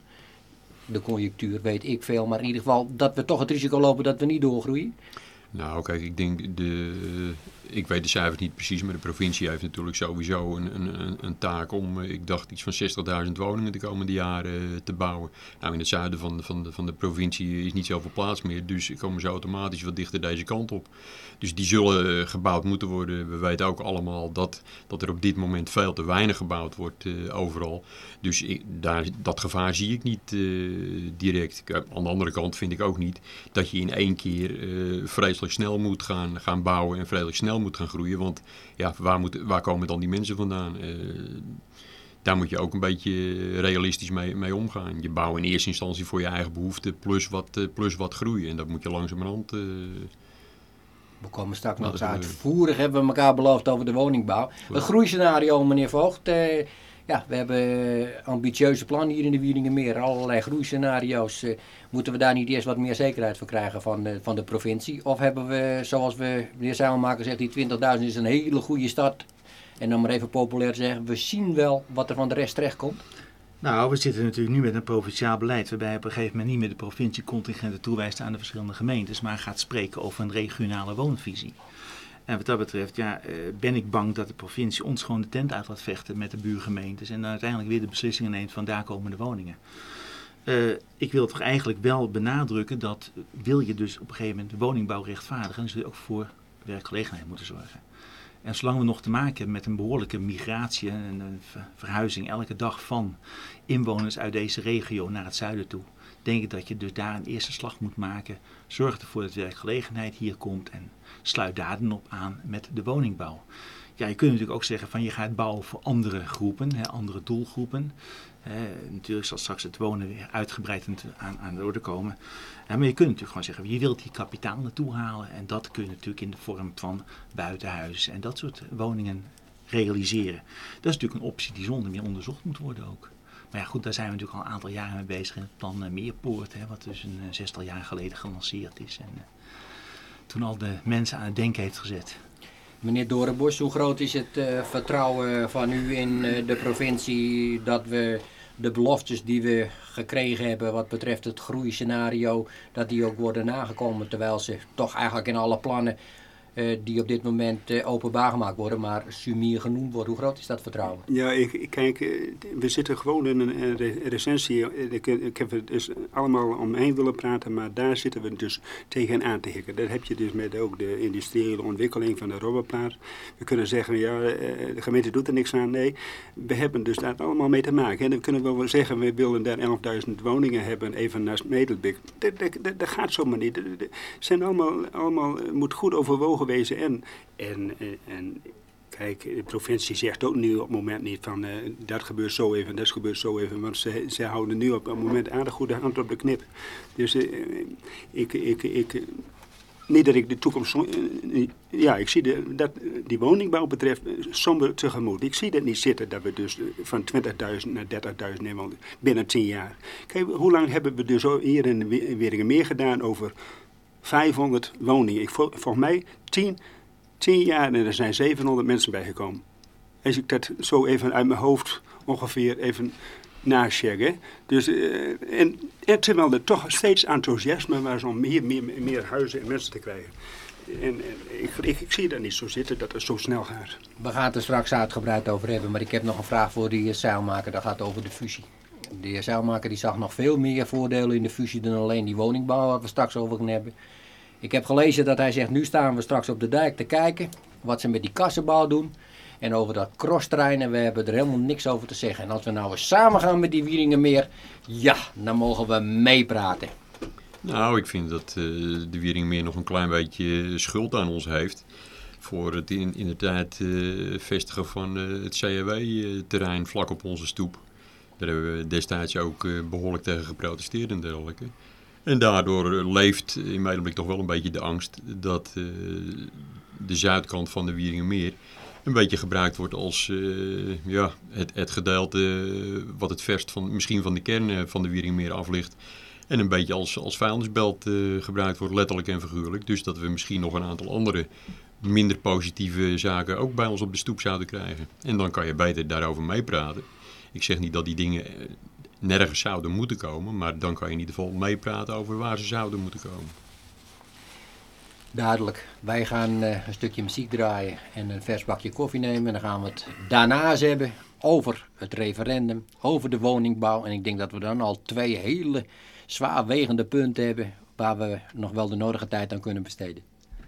de conjunctuur, weet ik veel, maar in ieder geval dat we toch het risico lopen dat we niet doorgroeien? Nou, kijk, ik denk, de, ik weet de cijfers niet precies, maar de provincie heeft natuurlijk sowieso een, een, een taak om, ik dacht, iets van zestigduizend woningen de komende jaren te bouwen. Nou, in het zuiden van de, van de, van de provincie is niet zoveel plaats meer, dus komen ze automatisch wat dichter deze kant op. Dus die zullen gebouwd moeten worden. We weten ook allemaal dat, dat er op dit moment veel te weinig gebouwd wordt uh, overal. Dus ik, daar, dat gevaar zie ik niet uh, direct. Aan de andere kant vind ik ook niet dat je in één keer uh, vreselijk snel moet gaan, gaan bouwen en vreselijk snel moet gaan groeien. Want ja, waar, moet, waar komen dan die mensen vandaan? Uh, daar moet je ook een beetje realistisch mee, mee omgaan. Je bouwt in eerste instantie voor je eigen behoeften plus wat, uh, plus wat groeien. En dat moet je langzamerhand... Uh, We komen straks nog eens uitvoerig, hebben we elkaar beloofd over de woningbouw. Het groeiscenario, meneer Voogd. Uh, ja, we hebben ambitieuze plannen hier in de Wieringermeer. Allerlei groeiscenario's. Uh, moeten we daar niet eerst wat meer zekerheid voor krijgen van, uh, van de provincie? Of hebben we, zoals we, meneer Zijlmaker zegt, die twintigduizend is een hele goede start. En dan maar even populair zeggen, we zien wel wat er van de rest terechtkomt. Nou, we zitten natuurlijk nu met een provinciaal beleid waarbij op een gegeven moment niet meer de provincie contingenten toewijst aan de verschillende gemeentes, maar gaat spreken over een regionale woonvisie. En wat dat betreft, ja, ben ik bang dat de provincie ons gewoon de tent uit laat vechten met de buurgemeentes en dan uiteindelijk weer de beslissingen neemt van daar komen de woningen. Uh, ik wil toch eigenlijk wel benadrukken dat wil je dus op een gegeven moment de woningbouw rechtvaardigen, dan zul je ook voor werkgelegenheid moeten zorgen. En zolang we nog te maken hebben met een behoorlijke migratie en een verhuizing elke dag van inwoners uit deze regio naar het zuiden toe, denk ik dat je dus daar een eerste slag moet maken. Zorg ervoor dat werkgelegenheid hier komt en sluit daar dan op aan met de woningbouw. Ja, je kunt natuurlijk ook zeggen van je gaat bouwen voor andere groepen, hè, andere doelgroepen. Hè, natuurlijk zal straks het wonen weer uitgebreid aan, aan de orde komen. Ja, maar je kunt natuurlijk gewoon zeggen, je wilt hier kapitaal naartoe halen. En dat kun je natuurlijk in de vorm van buitenhuizen en dat soort woningen realiseren. Dat is natuurlijk een optie die zonder meer onderzocht moet worden ook. Maar ja goed, daar zijn we natuurlijk al een aantal jaren mee bezig in het plan uh, Meerpoort. Hè, wat dus een uh, zestal jaar geleden gelanceerd is. En uh, toen al de mensen aan het denken heeft gezet. Meneer Doornbos, hoe groot is het uh, vertrouwen van u in uh, de provincie dat we de beloftes die we gekregen hebben wat betreft het groeiscenario, dat die ook worden nagekomen, terwijl ze toch eigenlijk in alle plannen uh, die op dit moment uh, openbaar gemaakt worden, maar sumier genoemd worden. Hoe groot is dat vertrouwen? Ja, ik, ik kijk, we zitten gewoon in een, een recensie. Ik, ik heb het dus allemaal omheen willen praten, maar daar zitten we dus tegenaan te hikken. Dat heb je dus met ook de industriële ontwikkeling van de Robbenplaats. We kunnen zeggen, ja, de gemeente doet er niks aan. Nee, we hebben dus daar allemaal mee te maken. En dan kunnen we wel zeggen, we willen daar elfduizend woningen hebben, even naast Medemblik. Dat, dat, dat, dat gaat zomaar niet. Dat, dat zijn allemaal, allemaal, moet goed overwogen wezen. En, en, en kijk, de provincie zegt ook nu op het moment niet van uh, dat gebeurt zo even, dat gebeurt zo even. Want ze, ze houden nu op het moment aardig goede hand op de knip. Dus uh, ik, ik, ik, niet dat ik de toekomst, uh, ja, ik zie de, dat die woningbouw betreft uh, somber tegemoet. Ik zie dat niet zitten dat we dus van twintigduizend naar dertigduizend nemen binnen tien jaar. Kijk, hoe lang hebben we dus hier in de Wieringermeer gedaan over vijfhonderd woningen? Ik, vol, volgens mij tien, tien jaar en er zijn zevenhonderd mensen bijgekomen. Als ik dat zo even uit mijn hoofd ongeveer even nacheck. Dus, uh, en, en terwijl er toch steeds enthousiasme was om meer, meer, meer huizen en mensen te krijgen. En, en ik, ik, ik zie dat niet zo zitten dat het zo snel gaat. We gaan het er straks uitgebreid over hebben, maar ik heb nog een vraag voor de heer Zijlmaker. Dat gaat over de fusie. De heer Zijlmaker die zag nog veel meer voordelen in de fusie dan alleen die woningbouw, wat we straks over gaan hebben. Ik heb gelezen dat hij zegt, nu staan we straks op de dijk te kijken wat ze met die kassenbouw doen. En over dat crossterrein, en we hebben er helemaal niks over te zeggen. En als we nou eens samen gaan met die Wieringermeer, ja, dan mogen we meepraten. Nou, ik vind dat uh, de Wieringermeer nog een klein beetje schuld aan ons heeft. Voor het in, in de tijd uh, vestigen van uh, het C R W-terrein vlak op onze stoep. Daar hebben we destijds ook uh, behoorlijk tegen geprotesteerd en dergelijke. En daardoor uh, leeft in Medemblik toch wel een beetje de angst dat uh, de zuidkant van de Wieringermeer een beetje gebruikt wordt als uh, ja, het, het gedeelte wat het verst van, misschien van de kern van de Wieringermeer af ligt. En een beetje als, als vuilnisbelt uh, gebruikt wordt, letterlijk en figuurlijk. Dus dat we misschien nog een aantal andere minder positieve zaken ook bij ons op de stoep zouden krijgen. En dan kan je beter daarover meepraten. Ik zeg niet dat die dingen nergens zouden moeten komen, maar dan kan je in ieder geval meepraten over waar ze zouden moeten komen. Duidelijk. Wij gaan uh, een stukje muziek draaien en een vers bakje koffie nemen. En dan gaan we het daarnaast hebben over het referendum, over de woningbouw. En ik denk dat we dan al twee hele zwaarwegende punten hebben waar we nog wel de nodige tijd aan kunnen besteden.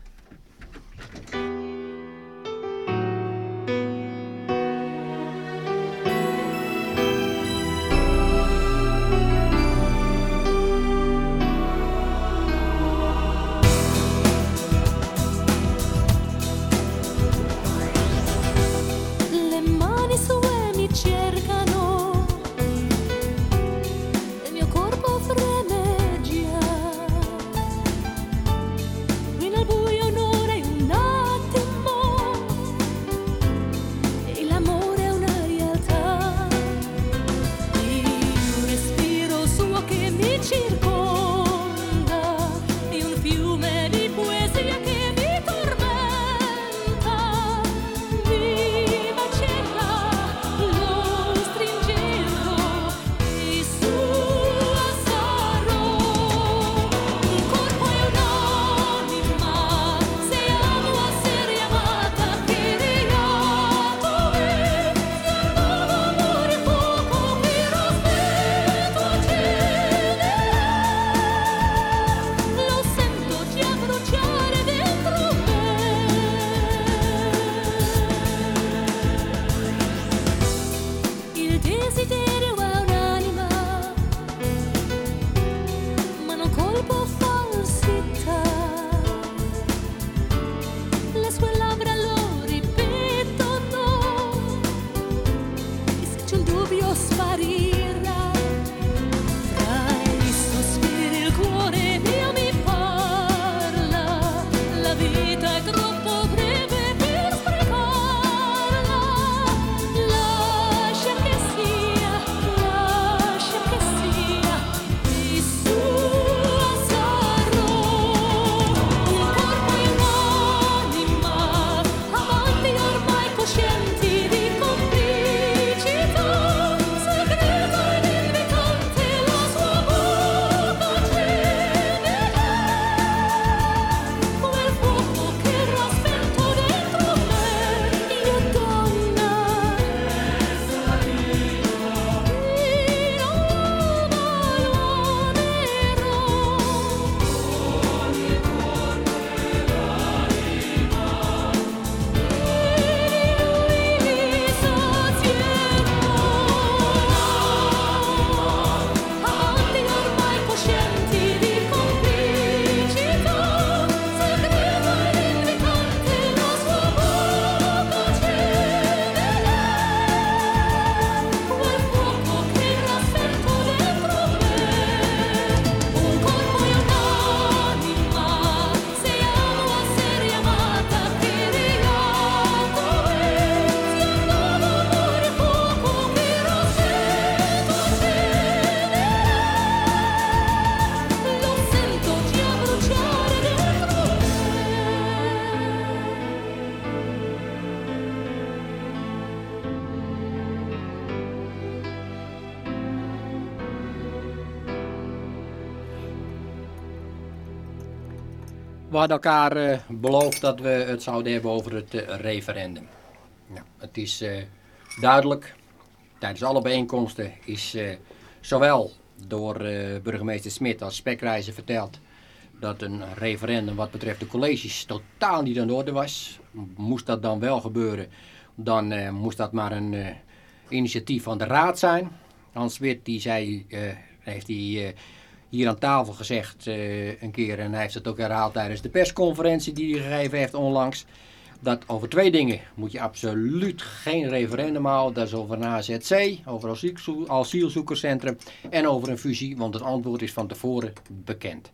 We hadden elkaar uh, beloofd dat we het zouden hebben over het uh, referendum. Nou, het is uh, duidelijk, tijdens alle bijeenkomsten is uh, zowel door uh, burgemeester Smit als Spekreizer verteld dat een referendum wat betreft de colleges totaal niet aan de orde was. Moest dat dan wel gebeuren, dan uh, moest dat maar een uh, initiatief van de raad zijn. Hans Wit die zei, uh, heeft hij uh, hier aan tafel gezegd uh, een keer, en hij heeft het ook herhaald tijdens de persconferentie die hij gegeven heeft onlangs, dat over twee dingen moet je absoluut geen referendum houden. Dat is over een A Z C, over een asielzoekerscentrum en over een fusie, want het antwoord is van tevoren bekend.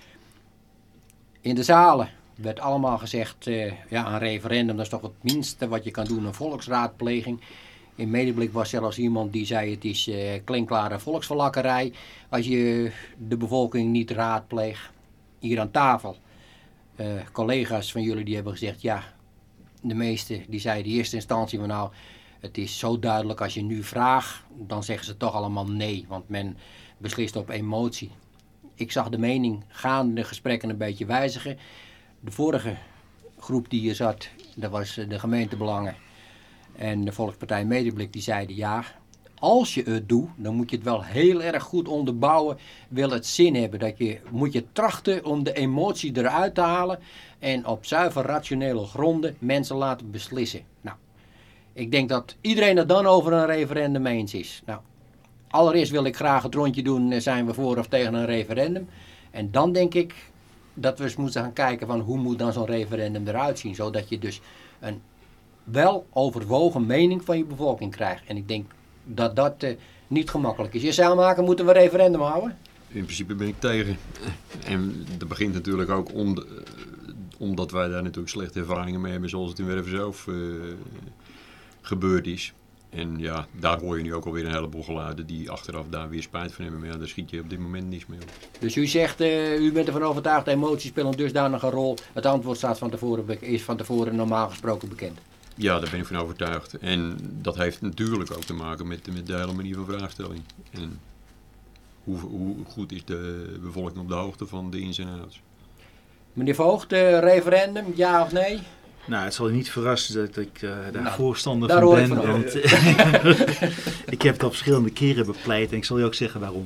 In de zalen werd allemaal gezegd, uh, ja, een referendum, dat is toch het minste wat je kan doen, een volksraadpleging. In Medeblik was zelfs iemand die zei, het is uh, klinkklare volksverlakkerij als je de bevolking niet raadpleegt. Hier aan tafel, uh, collega's van jullie die hebben gezegd, ja, de meeste die zeiden in eerste instantie van nou, het is zo duidelijk als je nu vraagt, dan zeggen ze toch allemaal nee, want men beslist op emotie. Ik zag de mening gaande de gesprekken een beetje wijzigen. de vorige groep die hier zat, dat was de gemeentebelangen en de Volkspartij Medeblik, die zeiden ja, als je het doet, dan moet je het wel heel erg goed onderbouwen, wil het zin hebben. Dat je, moet je trachten om de emotie eruit te halen en op zuiver rationele gronden mensen laten beslissen. Nou, ik denk dat iedereen het dan over een referendum eens is. Nou, allereerst wil ik graag het rondje doen, zijn we voor of tegen een referendum. En dan denk ik dat we eens moeten gaan kijken van hoe moet dan zo'n referendum eruit zien. Zodat je dus een wel overwogen mening van je bevolking krijgt. En ik denk dat dat uh, niet gemakkelijk is. Je zou maken, moeten we een referendum houden? In principe ben ik tegen. En dat begint natuurlijk ook om de, omdat wij daar natuurlijk slechte ervaringen mee hebben, zoals het in Wervershoofd uh, gebeurd is. En ja, daar hoor je nu ook alweer een heleboel geluiden die achteraf daar weer spijt van hebben. Maar ja, daar schiet je op dit moment niets mee op. Dus u zegt, uh, u bent ervan overtuigd, emoties spelen een dusdanige rol. Het antwoord staat van tevoren, is van tevoren normaal gesproken bekend. Ja, daar ben ik van overtuigd. En dat heeft natuurlijk ook te maken met, met de hele manier van vraagstelling. En hoe, hoe goed is de bevolking op de hoogte van de ins en outs? Meneer Voogd, uh, referendum, ja of nee? Nou, het zal je niet verrassen dat ik uh, daar nou, voorstander daar van ben. Van want ik heb het al verschillende keren bepleit en ik zal je ook zeggen waarom.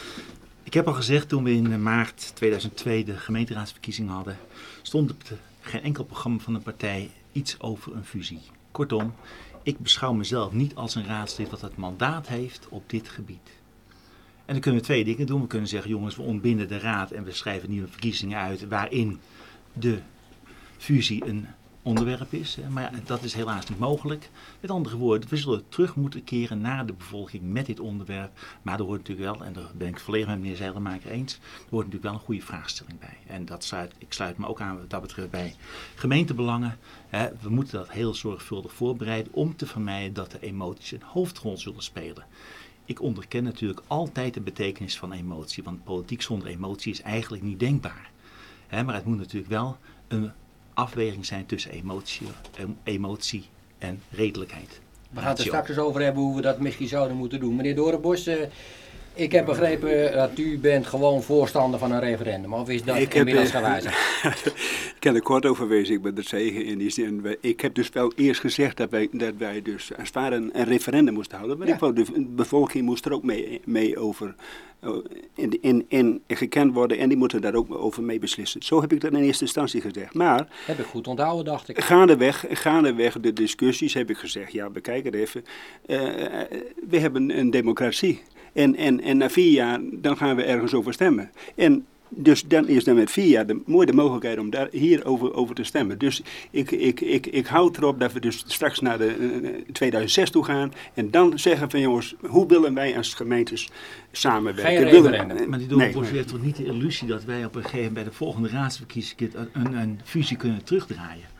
Ik heb al gezegd, toen we in maart tweeduizend twee de gemeenteraadsverkiezingen hadden, stond op de, geen enkel programma van de partij iets over een fusie. Kortom, ik beschouw mezelf niet als een raadslid dat het mandaat heeft op dit gebied. En dan kunnen we twee dingen doen. We kunnen zeggen, jongens, we ontbinden de raad en we schrijven nieuwe verkiezingen uit waarin de fusie een onderwerp is. Maar ja, dat is helaas niet mogelijk. Met andere woorden, we zullen terug moeten keren naar de bevolking met dit onderwerp. Maar er hoort natuurlijk wel, en daar ben ik het volledig met meneer Zeidelmaker eens, er hoort natuurlijk wel een goede vraagstelling bij. En dat sluit, ik sluit me ook aan wat dat betreft bij gemeentebelangen. He, we moeten dat heel zorgvuldig voorbereiden om te vermijden dat de emoties een hoofdrol zullen spelen. Ik onderken natuurlijk altijd de betekenis van emotie, want politiek zonder emotie is eigenlijk niet denkbaar. He, maar het moet natuurlijk wel een afweging zijn tussen emotie, emotie en redelijkheid. We gaan het er straks eens over hebben hoe we dat misschien zouden moeten doen. Meneer Doornbos, uh, ik heb begrepen dat u bent gewoon voorstander van een referendum. Of is dat ik inmiddels heb, gewijzigd? Ik kan er kort over wezen, ik ben er tegen in die zin. Ik heb dus wel eerst gezegd dat wij, dat wij dus als het ware een, een referendum moesten houden. Maar ja. ik wou, de bevolking moest er ook mee, mee over in, in, in gekend worden en die moeten daar ook over mee beslissen. Zo heb ik dat in eerste instantie gezegd. Maar heb ik goed onthouden, dacht ik. Gaandeweg, gaandeweg de discussies heb ik gezegd, ja, bekijk het even. Uh, we hebben een democratie. En, en, en na vier jaar, dan gaan we ergens over stemmen. En dus dan is dan met vier jaar de mooie mogelijkheid om daar hierover over te stemmen. Dus ik, ik, ik, ik houd erop dat we dus straks naar de uh, tweeduizend zes toe gaan. En dan zeggen van jongens, hoe willen wij als gemeentes samenwerken? Geen referendum. Willen, maar die Doornbos nee. heeft toch niet de illusie dat wij op een gegeven moment bij de volgende raadsverkiezingen een, een, een fusie kunnen terugdraaien?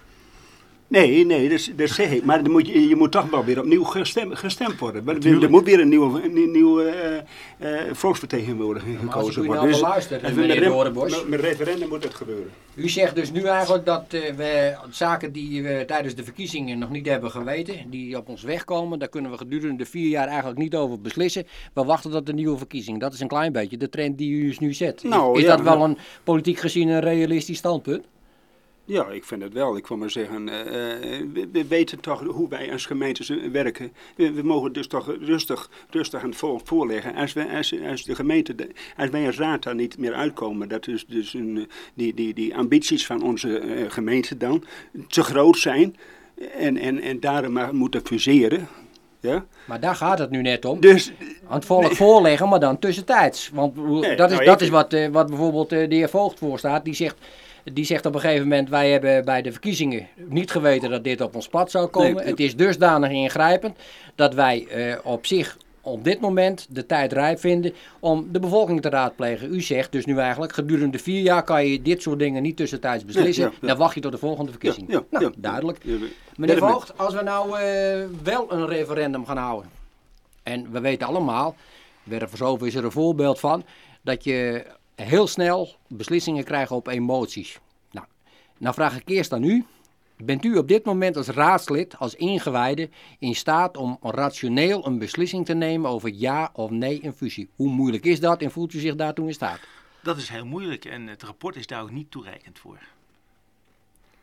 Nee, nee, dat, dat zeg ik. Maar dan moet je, je moet toch wel weer opnieuw gestemd, gestemd worden. Maar er moet weer een nieuwe, een nieuwe uh, uh, volksvertegenwoordiger ja, gekozen worden. Als ik u nou beluister, dus, meneer Doornbos. Met referendum moet het gebeuren. U zegt dus nu eigenlijk dat uh, we zaken die we tijdens de verkiezingen nog niet hebben geweten, die op ons wegkomen, daar kunnen we gedurende vier jaar eigenlijk niet over beslissen. We wachten tot de nieuwe verkiezing. Dat is een klein beetje de trend die u dus nu zet. Nou, is is ja, dat wel een politiek gezien een realistisch standpunt? Ja, ik vind het wel. Ik wil maar zeggen, uh, we, we weten toch hoe wij als gemeentes werken. We, we mogen dus toch rustig, rustig aan het volk voorleggen. Als, we, als, als de gemeente, als wij als raad daar niet meer uitkomen, dat is dus een, die, die, die ambities van onze uh, gemeente dan te groot zijn en, en, en daarom maar moeten fuseren. Ja? Maar daar gaat het nu net om. Dus, aan het volk nee. voorleggen, maar dan tussentijds. Want nee, dat is, nou, dat is wat, uh, wat bijvoorbeeld uh, de heer Voogd voorstaat. Die zegt... Die zegt op een gegeven moment, wij hebben bij de verkiezingen niet geweten dat dit op ons pad zou komen. Nee, het is dusdanig ingrijpend dat wij uh, op zich op dit moment de tijd rijp vinden om de bevolking te raadplegen. U zegt dus nu eigenlijk, gedurende vier jaar kan je dit soort dingen niet tussentijds beslissen. Nee, ja, ja. Dan wacht je tot de volgende verkiezing. Ja, ja, nou, ja, duidelijk. Ja, ja. Meneer Voogd, als we nou uh, wel een referendum gaan houden. En we weten allemaal, Wervershoofd is er een voorbeeld van, dat je heel snel beslissingen krijgen op emoties. Nou, nou vraag ik eerst aan u. Bent u op dit moment als raadslid, als ingewijde, in staat om rationeel een beslissing te nemen over ja of nee een fusie? Hoe moeilijk is dat en voelt u zich daartoe in staat? Dat is heel moeilijk en het rapport is daar ook niet toereikend voor.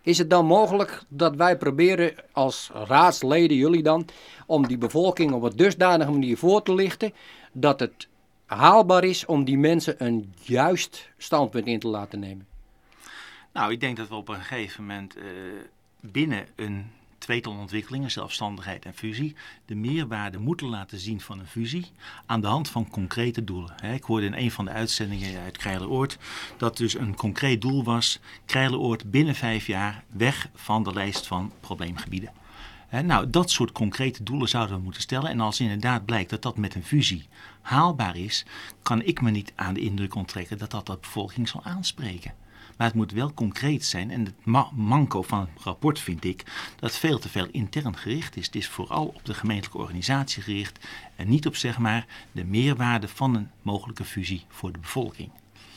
Is het dan mogelijk dat wij proberen als raadsleden, jullie dan, om die bevolking op een dusdanige manier voor te lichten dat het haalbaar is om die mensen een juist standpunt in te laten nemen? Nou, ik denk dat we op een gegeven moment uh, binnen een tweetal ontwikkelingen, zelfstandigheid en fusie, de meerwaarde moeten laten zien van een fusie aan de hand van concrete doelen. He, ik hoorde in een van de uitzendingen uit Krijleroord dat dus een concreet doel was, Krijleroord binnen vijf jaar weg van de lijst van probleemgebieden. He, nou, dat soort concrete doelen zouden we moeten stellen. En als inderdaad blijkt dat dat met een fusie haalbaar is, kan ik me niet aan de indruk onttrekken dat dat de bevolking zal aanspreken. Maar het moet wel concreet zijn. En het ma- manco van het rapport vind ik dat het veel te veel intern gericht is. Het is vooral op de gemeentelijke organisatie gericht en niet op zeg maar de meerwaarde van een mogelijke fusie voor de bevolking.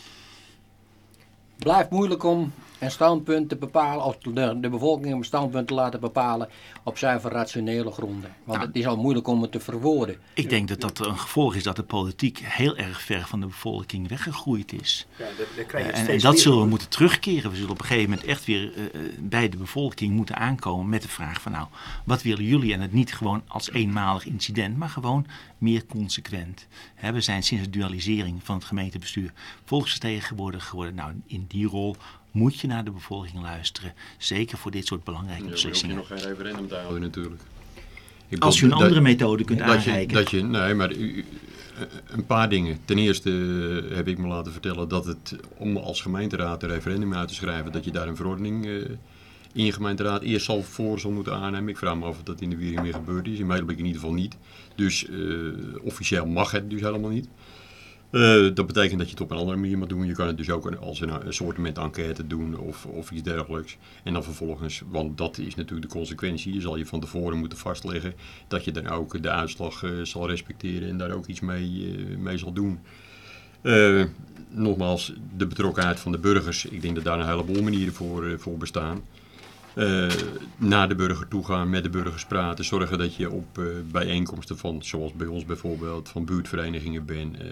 Het blijft moeilijk om een standpunt te bepalen, of de, de bevolking een standpunt te laten bepalen op zuiver rationele gronden. Want nou, het is al moeilijk om het te verwoorden. Ik denk dat dat een gevolg is dat de politiek heel erg ver van de bevolking weggegroeid is. Ja, dat, dat krijg je uh, en, en dat zullen we hoor. moeten terugkeren. We zullen op een gegeven moment echt weer uh, bij de bevolking moeten aankomen met de vraag van nou, wat willen jullie? En het niet gewoon als eenmalig incident, maar gewoon meer consequent. He, we zijn sinds de dualisering van het gemeentebestuur volksvertegenwoordiger geworden. Nou, in die rol moet je naar de bevolking luisteren. Zeker voor dit soort belangrijke ja, beslissingen. Je hoeft nog geen referendum te houden natuurlijk. Ik Als u een dat, andere methode kunt dat aanreiken. Je, dat je, nee, maar u, een paar dingen. Ten eerste heb ik me laten vertellen dat het, om als gemeenteraad een referendum uit te schrijven, dat je daar een verordening uh, in je gemeenteraad eerst zal voor zal moeten aannemen. Ik vraag me af of dat in de Wiering meer gebeurd is. In Medemblik in ieder geval niet. Dus uh, officieel mag het dus helemaal niet. Uh, dat betekent dat je het op een andere manier moet doen. Je kan het dus ook als een, een soort met enquête doen of, of iets dergelijks. En dan vervolgens, want dat is natuurlijk de consequentie. Je zal je van tevoren moeten vastleggen dat je dan ook de uitslag uh, zal respecteren en daar ook iets mee, uh, mee zal doen. Uh, nogmaals, de betrokkenheid van de burgers. Ik denk dat daar een heleboel manieren voor, uh, voor bestaan. Uh, naar de burger toe gaan, met de burgers praten, zorgen dat je op uh, bijeenkomsten van, zoals bij ons bijvoorbeeld, van buurtverenigingen bent uh,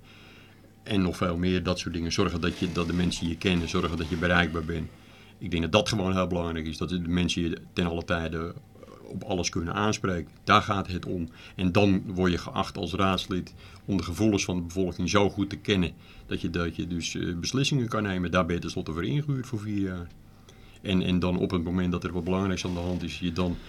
en nog veel meer, dat soort dingen. Zorgen dat, je, dat de mensen je kennen, zorgen dat je bereikbaar bent. Ik denk dat dat gewoon heel belangrijk is, dat de mensen je ten alle tijde op alles kunnen aanspreken. Daar gaat het om. En dan word je geacht als raadslid om de gevoelens van de bevolking zo goed te kennen, dat je, dat je dus uh, beslissingen kan nemen. Daar ben je tenslotte voor ingehuurd voor vier jaar. En, en dan op het moment dat er wat belangrijks aan de hand is, je dan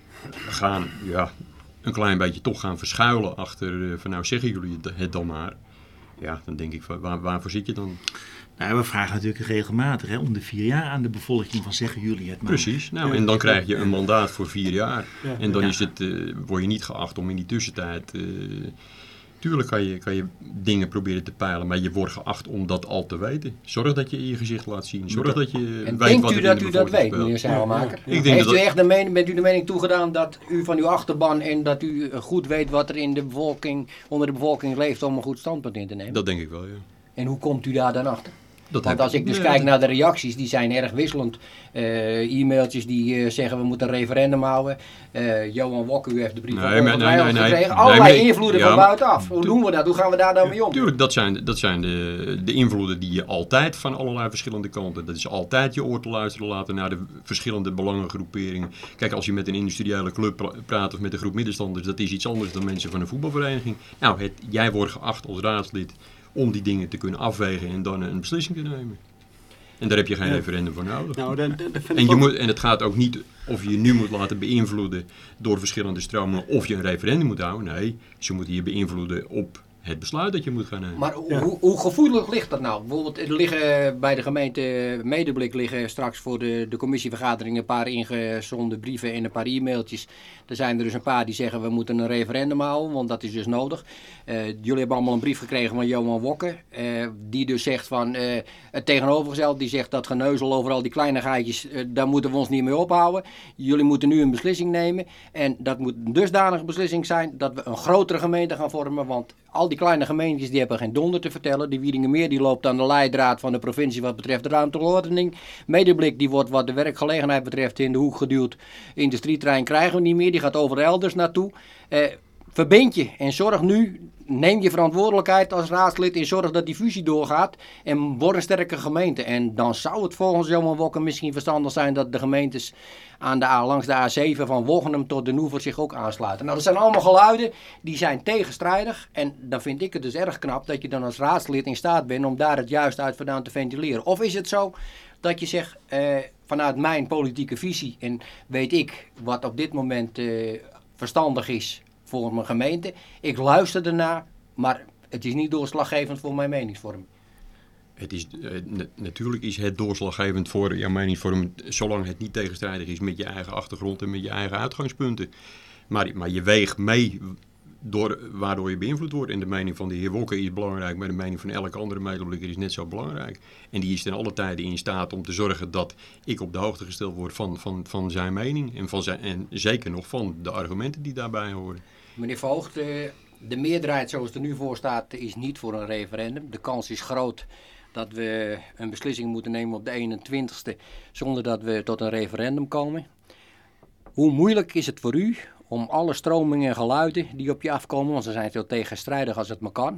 gaan, ja, een klein beetje toch gaan verschuilen achter, uh, van nou zeggen jullie het dan maar. Ja, dan denk ik, waar, waarvoor zit je dan? Nou, we vragen natuurlijk regelmatig hè, om de vier jaar aan de bevolking van zeggen jullie het maar. Precies, nou ja, en dan krijg je een mandaat voor vier jaar. Ja, en dan ja. is het, uh, word je niet geacht om in die tussentijd... Uh, Tuurlijk kan je, kan je dingen proberen te peilen, maar je wordt geacht om dat al te weten. Zorg dat je je gezicht laat zien. Zorg dat, dat je en weet denkt wat u er dat in de u dat weet, speelt. meneer Zeilmaker? Ja, ja. Ik denk Heeft dat u echt de mening, bent u de mening toegedaan dat u van uw achterban en dat u goed weet wat er in de bevolking, onder de bevolking leeft om een goed standpunt in te nemen? Dat denk ik wel, ja. En hoe komt u daar dan achter? Dat Want als ik dus nee, kijk naar de reacties, die zijn erg wisselend. Uh, e-mailtjes die uh, zeggen we moeten een referendum houden. Uh, Johan Wokke, u heeft de brief nee, van nee, nee, nee, gekregen. Nee, Allerlei nee, invloeden ja, van buitenaf. Hoe doen we dat? Hoe gaan we daar dan mee om? Tuurlijk, dat zijn, dat zijn de, de invloeden die je altijd van allerlei verschillende kanten. Dat is altijd je oor te luisteren laten naar de verschillende belangengroeperingen. Kijk, als je met een industriële club praat of met een groep middenstanders, dat is iets anders dan mensen van een voetbalvereniging. Nou, het, jij wordt geacht als raadslid om die dingen te kunnen afwegen en dan een beslissing te nemen. En daar heb je geen ja. referendum voor nodig. Nou, dat, dat en, je moet, en het gaat ook niet of je je nu moet laten beïnvloeden door verschillende stromingen of je een referendum moet houden. Nee, ze moeten je beïnvloeden op het besluit dat je moet gaan nemen. Maar ja. hoe, hoe gevoelig ligt dat nou? Bijvoorbeeld, er liggen bij de gemeente Medemblik liggen straks voor de, de commissievergadering een paar ingezonden brieven en een paar e-mailtjes. Er zijn er dus een paar die zeggen we moeten een referendum houden, want dat is dus nodig. Uh, jullie hebben allemaal een brief gekregen van Johan Wokke, uh, die dus zegt van uh, het tegenovergestelde, die zegt dat geneuzel over al die kleinigheidjes, uh, daar moeten we ons niet mee ophouden. Jullie moeten nu een beslissing nemen en dat moet een dusdanige beslissing zijn dat we een grotere gemeente gaan vormen, want al die kleine gemeentjes die hebben geen donder te vertellen. De Wieringermeer die loopt aan de leidraad van de provincie wat betreft de ruimtelijke ordening. Medemblik die wordt wat de werkgelegenheid betreft in de hoek geduwd. Industrietrein krijgen we niet meer, die gaat overal elders naartoe. Uh, verbind je en zorg nu, neem je verantwoordelijkheid als raadslid en zorg dat die fusie doorgaat en word een sterke gemeente. En dan zou het volgens Johan Wokker misschien verstandig zijn dat de gemeentes aan de A, langs de A zeven van Wochenum tot de Noever zich ook aansluiten. Nou, dat zijn allemaal geluiden die zijn tegenstrijdig en dan vind ik het dus erg knap dat je dan als raadslid in staat bent om daar het juist uit vandaan te ventileren. Of is het zo dat je zegt, eh, vanuit mijn politieke visie en weet ik wat op dit moment eh, verstandig is voor mijn gemeente. Ik luister ernaar, maar het is niet doorslaggevend voor mijn meningsvorming. Het is, uh, n- natuurlijk is het doorslaggevend voor jouw meningsvorming, zolang het niet tegenstrijdig is met je eigen achtergrond en met je eigen uitgangspunten. Maar, maar je weegt mee door, waardoor je beïnvloed wordt. En de mening van de heer Wokker is belangrijk, maar de mening van elke andere medeblikker is net zo belangrijk. En die is ten alle tijde in staat om te zorgen dat ik op de hoogte gesteld word van, van, van zijn mening. En, van zijn, en zeker nog van de argumenten die daarbij horen. Meneer Voogd, de meerderheid zoals het er nu voor staat is niet voor een referendum. De kans is groot dat we een beslissing moeten nemen op de eenentwintigste zonder dat we tot een referendum komen. Hoe moeilijk is het voor u om alle stromingen en geluiden die op je afkomen, want ze zijn zo tegenstrijdig als het maar kan,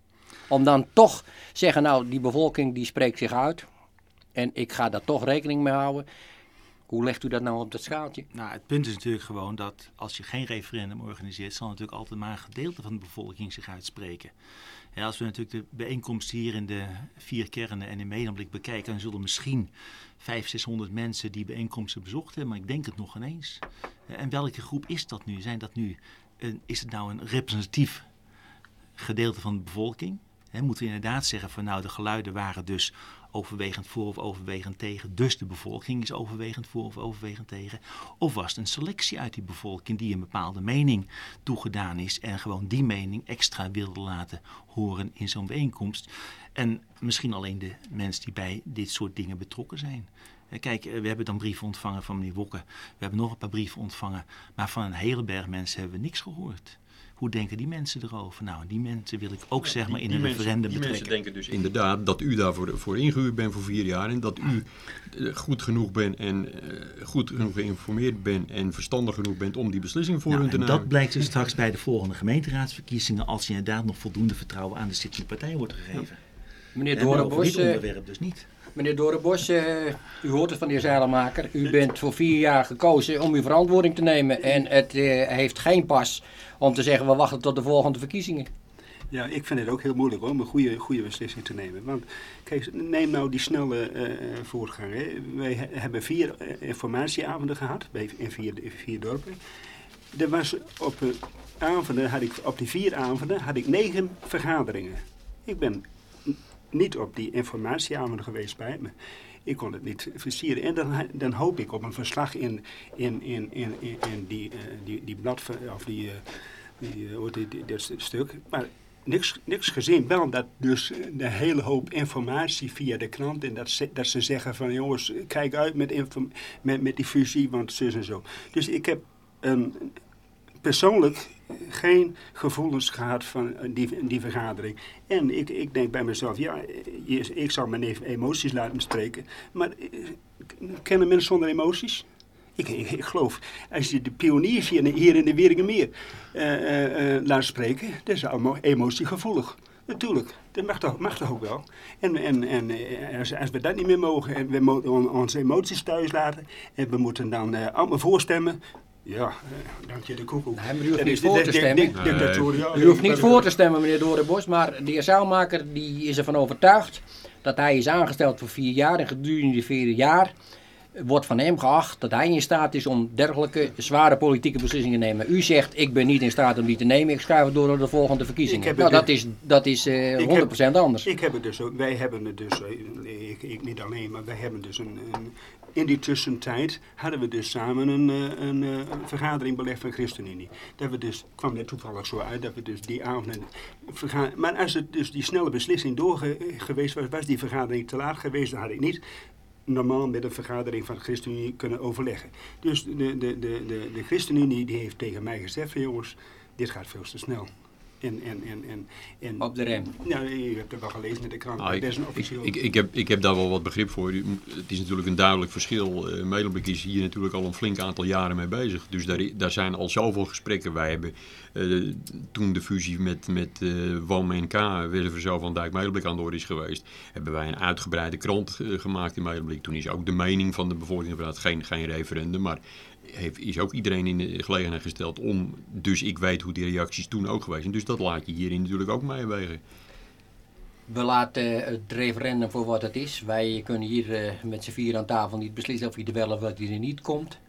om dan toch zeggen, nou die bevolking die spreekt zich uit en ik ga daar toch rekening mee houden. Hoe legt u dat nou op dat schaaltje? Nou, het punt is natuurlijk gewoon dat als je geen referendum organiseert, zal natuurlijk altijd maar een gedeelte van de bevolking zich uitspreken. En als we natuurlijk de bijeenkomst hier in de vier kernen en in Medemblik bekijken, dan zullen misschien vijfhonderd, zeshonderd mensen die bijeenkomsten bezocht hebben, maar ik denk het nog ineens. En welke groep is dat nu? Zijn dat nu een, is het nou een representatief gedeelte van de bevolking? He, moeten we inderdaad zeggen van nou de geluiden waren dus overwegend voor of overwegend tegen. Dus de bevolking is overwegend voor of overwegend tegen. Of was het een selectie uit die bevolking die een bepaalde mening toegedaan is en gewoon die mening extra wilde laten horen in zo'n bijeenkomst. En misschien alleen de mensen die bij dit soort dingen betrokken zijn. Kijk, we hebben dan brieven ontvangen van meneer Wokker. We hebben nog een paar brieven ontvangen. Maar van een hele berg mensen hebben we niks gehoord. Hoe denken die mensen erover? Nou, die mensen wil ik ook ja, zeg maar in die, die een referendum mensen, die betrekken. Die mensen denken dus inderdaad dat u daarvoor voor ingehuurd bent voor vier jaar. En dat u uh, goed genoeg bent en uh, goed genoeg geïnformeerd bent en verstandig genoeg bent om die beslissing voor nou, hun te en nemen. Dat blijkt dus straks bij de volgende gemeenteraadsverkiezingen als je inderdaad nog voldoende vertrouwen aan de zittende partij wordt gegeven. Ja. Meneer Doornbos, dit onderwerp dus niet. Meneer Doornbos, uh, u hoort het van de heer Zeilenmaker. U bent voor vier jaar gekozen om uw verantwoording te nemen. En het uh, heeft geen pas om te zeggen we wachten tot de volgende verkiezingen. Ja, ik vind het ook heel moeilijk hoor, om een goede, goede beslissing te nemen. Want kijk, neem nou die snelle uh, voortgang. Hè. Wij he, hebben vier uh, informatieavonden gehad bij, in, vier, in vier dorpen. Er was op, uh, avonden had ik, op die vier avonden had ik negen vergaderingen. Ik ben niet op die informatieavonden geweest bij me. Ik kon het niet versieren. En dan, dan hoop ik op een verslag in, in, in, in, in die, uh, die, die blad, of die, uh, die, uh, die, die, dat stuk. Maar niks, niks gezien. Wel dat dus de hele hoop informatie via de krant. En dat ze, dat ze zeggen van jongens, kijk uit met, inform, met, met die fusie, want zus en zo. Dus ik heb um, persoonlijk geen gevoelens gehad van die, die vergadering. En ik, ik denk bij mezelf, ja, ik zal mijn emoties laten spreken. Maar kennen mensen zonder emoties? Ik, ik, ik geloof, als je de pioniers hier, hier in de Wieringermeer uh, uh, uh, laat spreken, dat is allemaal emotiegevoelig. Natuurlijk, dat mag toch, mag toch ook wel. En, en, en als, als we dat niet meer mogen en we moeten onze emoties thuis laten en we moeten dan uh, allemaal voorstemmen. Ja, uh, dank je de koekoek. Nee, u hoeft niet voor te stemmen. Nee. U hoeft niet voor te stemmen, meneer Doornbos, maar de heer Zeilenmaker die is ervan overtuigd dat hij is aangesteld voor vier jaar en gedurende die vier jaar wordt van hem geacht dat hij in staat is om dergelijke zware politieke beslissingen te nemen. U zegt, ik ben niet in staat om die te nemen, ik schuif het door naar de volgende verkiezingen. Nou, dat is, dat is uh, honderd procent heb, anders. Ik heb het dus ook, wij hebben het dus, uh, ik, ik niet alleen, maar wij hebben dus een, een in die tussentijd hadden we dus samen een, een, een, een vergadering belegd van ChristenUnie. Dat we dus, kwam net toevallig zo uit, dat we dus die avond vergadering. Maar als het dus die snelle beslissing door geweest was, was die vergadering te laat geweest, dan had ik niet normaal met een vergadering van de ChristenUnie kunnen overleggen. Dus de, de, de, de, de ChristenUnie die heeft tegen mij gezegd van jongens, dit gaat veel te snel. En, en, en, en, en, Op de rem. Nou, je hebt het wel gelezen in de krant. Nou, dat ik, is een officieel... ik, ik, ik, heb, ik heb daar wel wat begrip voor. Het is natuurlijk een duidelijk verschil. Uh, Medemblik is hier natuurlijk al een flink aantal jaren mee bezig. Dus daar, daar zijn al zoveel gesprekken. Wij hebben uh, toen de fusie met, met uh, W A M N K, Westerverzo van Dijk Medemblik aan de orde is geweest, hebben wij een uitgebreide krant uh, gemaakt in Medemblik. Toen is ook de mening van de bevolking gevraagd, geen, geen referendum, maar heeft, is ook iedereen in de gelegenheid gesteld om, dus ik weet hoe die reacties toen ook geweest zijn. Dus dat laat je hierin natuurlijk ook meewegen. We laten het referendum voor wat het is. Wij kunnen hier uh, met z'n vier aan tafel niet beslissen of hij er wel of dat hij er niet komt.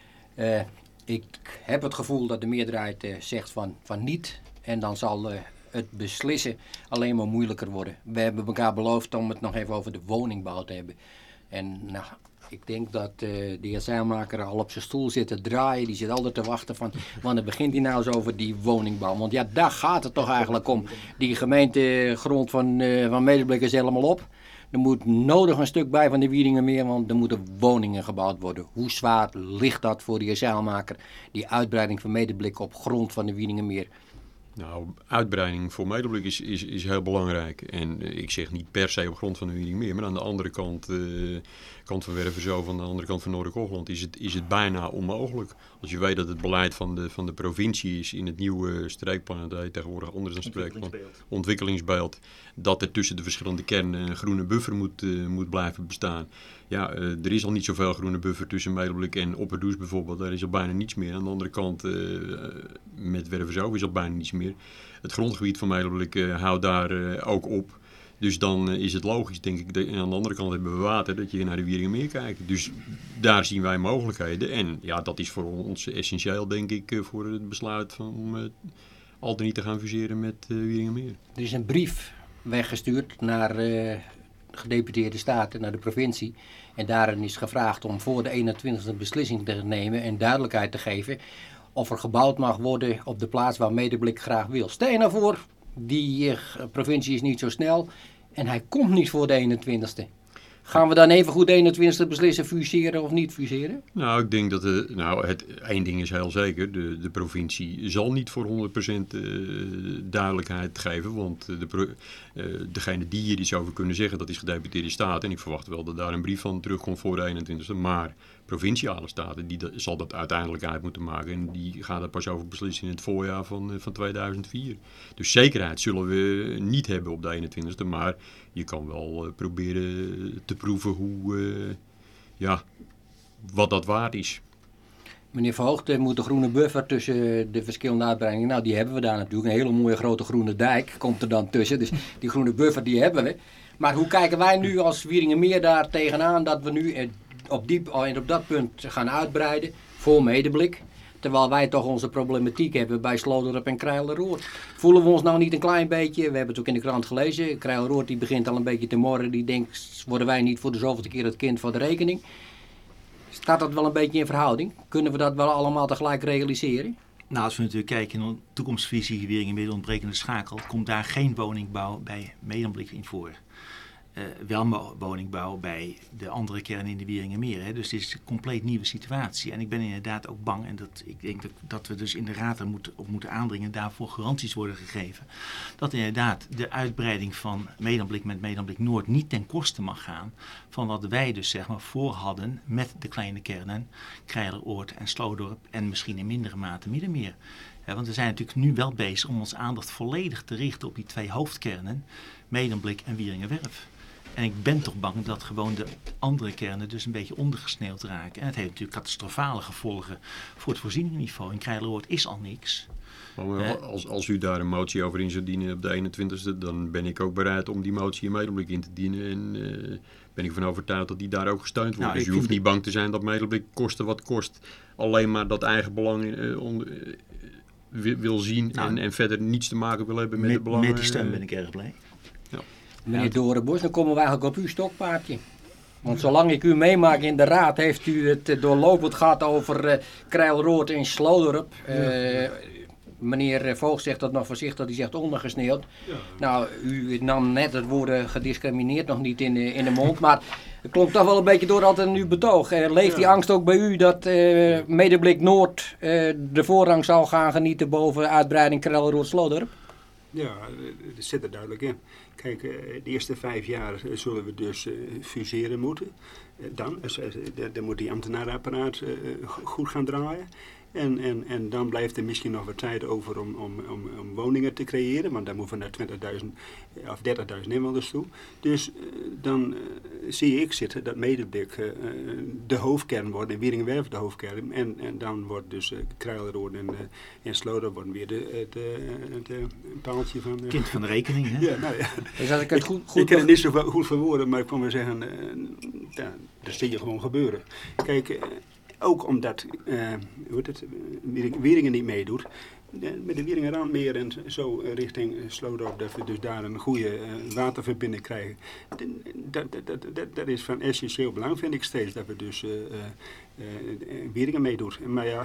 Uh, ik heb het gevoel dat de meerderheid uh, zegt van, van niet. En dan zal uh, het beslissen alleen maar moeilijker worden. We hebben elkaar beloofd om het nog even over de woningbouw te hebben. En nou, ik denk dat uh, de heer Zijlmaker al op zijn stoel zit te draaien. Die zit altijd te wachten van, wanneer begint hij nou eens over die woningbouw? Want ja, daar gaat het toch eigenlijk om. Die gemeentegrond van, uh, van Medemblik is helemaal op. Er moet nodig een stuk bij van de Wieringermeer, want er moeten woningen gebouwd worden. Hoe zwaar ligt dat voor de heer Zijlmaker, die uitbreiding van Medemblik op grond van de Wieringermeer? Nou, uitbreiding voor Medemblik is, is, is heel belangrijk. En uh, ik zeg niet per se op grond van de Wieringermeer, maar aan de andere kant, uh, kant van Wervenzo, van de andere kant van Noord-Hoogland, is het, is het bijna onmogelijk. Als je weet dat het beleid van de, van de provincie is in het nieuwe streekplan, dat heet tegenwoordig anders dan streekplan, ontwikkelingsbeeld, dat er tussen de verschillende kernen een groene buffer moet, uh, moet blijven bestaan. Ja, uh, er is al niet zoveel groene buffer tussen Medemblik en Opperdoes bijvoorbeeld. Daar is al bijna niets meer. Aan de andere kant, uh, met Wervenzo is al bijna niets meer. Het grondgebied van Medemblik uh, houdt daar uh, ook op. Dus dan uh, is het logisch, denk ik. De, en aan de andere kant hebben we water, dat je naar de Wieringermeer kijkt. Dus daar zien wij mogelijkheden. En ja, dat is voor ons essentieel, denk ik, uh, voor het besluit van, om uh, al dan niet te gaan fuseren met uh, Wieringermeer. Er is een brief weggestuurd naar uh, gedeputeerde staten, naar de provincie. En daarin is gevraagd om voor de eenentwintigste beslissing te nemen en duidelijkheid te geven of er gebouwd mag worden op de plaats waar Medemblik graag wil. Stel je nou voor, die uh, provincie is niet zo snel en hij komt niet voor de eenentwintigste. Gaan we dan even goed de eenentwintigste beslissen, fuseren of niet fuseren? Nou, ik denk dat de, nou, het, één ding is heel zeker. De, de provincie zal niet voor honderd procent uh, duidelijkheid geven. Want de pro, uh, degene die hier iets over kunnen zeggen, dat is gedeputeerde staten. En ik verwacht wel dat daar een brief van terugkomt voor de eenentwintigste. Maar provinciale staten, die de, zal dat uiteindelijk uit moeten maken. En die gaan er pas over beslissen in het voorjaar van, uh, van tweeduizend vier. Dus zekerheid zullen we niet hebben op de eenentwintigste. Maar je kan wel uh, proberen te proeven hoe, uh, ja, wat dat waard is. Meneer Verhoogd, moet de groene buffer tussen de verschillende uitbreidingen, nou die hebben we daar natuurlijk. Een hele mooie grote groene dijk komt er dan tussen. Dus die groene buffer die hebben we. Maar hoe kijken wij nu als Wieringermeer daar tegenaan dat we nu op, die, op dat punt gaan uitbreiden voor Medemblik? Terwijl wij toch onze problematiek hebben bij Sloderup en Krijleroord. Voelen we ons nou niet een klein beetje, we hebben het ook in de krant gelezen, Krijleroord die begint al een beetje te morren, die denkt, worden wij niet voor de zoveelste keer het kind van de rekening? Staat dat wel een beetje in verhouding? Kunnen we dat wel allemaal tegelijk realiseren? Nou, als we natuurlijk kijken in de toekomstvisie Wieringermeer de ontbrekende schakel, komt daar geen woningbouw bij Medemblik in voor. Uh, wel woningbouw bij de andere kernen in de Wieringermeer. Hè. Dus het is een compleet nieuwe situatie. En ik ben inderdaad ook bang, en dat, ik denk dat, dat we dus in de raad er moet, op moeten aandringen, daarvoor garanties worden gegeven. Dat inderdaad de uitbreiding van Medemblik met Medemblik Noord niet ten koste mag gaan van wat wij dus zeg maar voor hadden met de kleine kernen, Krijleroord en Sloodorp en misschien in mindere mate Middenmeer. Ja, want we zijn natuurlijk nu wel bezig om ons aandacht volledig te richten op die twee hoofdkernen, Medemblik en Wieringerwerf. En ik ben toch bang dat gewoon de andere kernen dus een beetje ondergesneeuwd raken. En het heeft natuurlijk catastrofale gevolgen voor het voorzieningenniveau. In Krijleroord is al niks. Maar als, als u daar een motie over in zou dienen op de eenentwintigste, dan ben ik ook bereid om die motie in Medemblik in te dienen. En uh, ben ik van overtuigd dat die daar ook gesteund wordt. Nou, dus u hoeft niet bang te zijn dat Medemblik koste wat kost alleen maar dat eigen belang uh, onder, uh, wil zien nou, en, en verder niets te maken wil hebben met, met de belangen. Met die steun ben ik erg blij. Ja. Meneer Doornbos, dan komen we eigenlijk op uw stokpaardje. Want zolang ik u meemaak in de raad, heeft u het doorlopend gehad over uh, Krijleroord en Sloderup. Uh, ja. Meneer Voogd zegt dat nog voorzichtig, die zegt ondergesneeuwd. Ja. Nou, u nam net het woord gediscrimineerd nog niet in de, in de mond, maar het klonk toch wel een beetje door altijd in uw betoog. Uh, leeft ja. die angst ook bij u dat uh, Medemblik Noord uh, de voorrang zal gaan genieten boven uitbreiding Krijleroord Sloderup? Ja, dat zit er duidelijk in. Kijk, de eerste vijf jaar zullen we dus uh, fuseren moeten. Uh, dan, uh, dan moet die ambtenarenapparaat uh, goed gaan draaien. En, en, en dan blijft er misschien nog wat tijd over om, om, om, om woningen te creëren, want dan moeten we naar twintigduizend of dertigduizend inwoners toe. Dus uh, dan uh, zie ik zitten dat Medemblik uh, de hoofdkern wordt en Wieringenwerf de hoofdkern. En, en dan wordt dus uh, Kruilenrood en, uh, en Sloder worden weer de, de, de, de paaltje van... Uh, kind van de rekening, hè? Ja, nou ja. Dus als ik het goed, goed ik kan het niet zo goed verwoorden, maar ik kan wel zeggen, uh, ja, dat zie je gewoon gebeuren. Kijk... Uh, Ook omdat uh, hoe heet het, Wieringen niet meedoet. De, met de Wieringenrandmeer en zo richting Sloodorp, dat we dus daar een goede uh, waterverbinding krijgen. Dat, dat, dat, dat, dat is van essentieel belang, vind ik steeds, dat we dus uh, uh, Wieringen meedoet. Maar ja,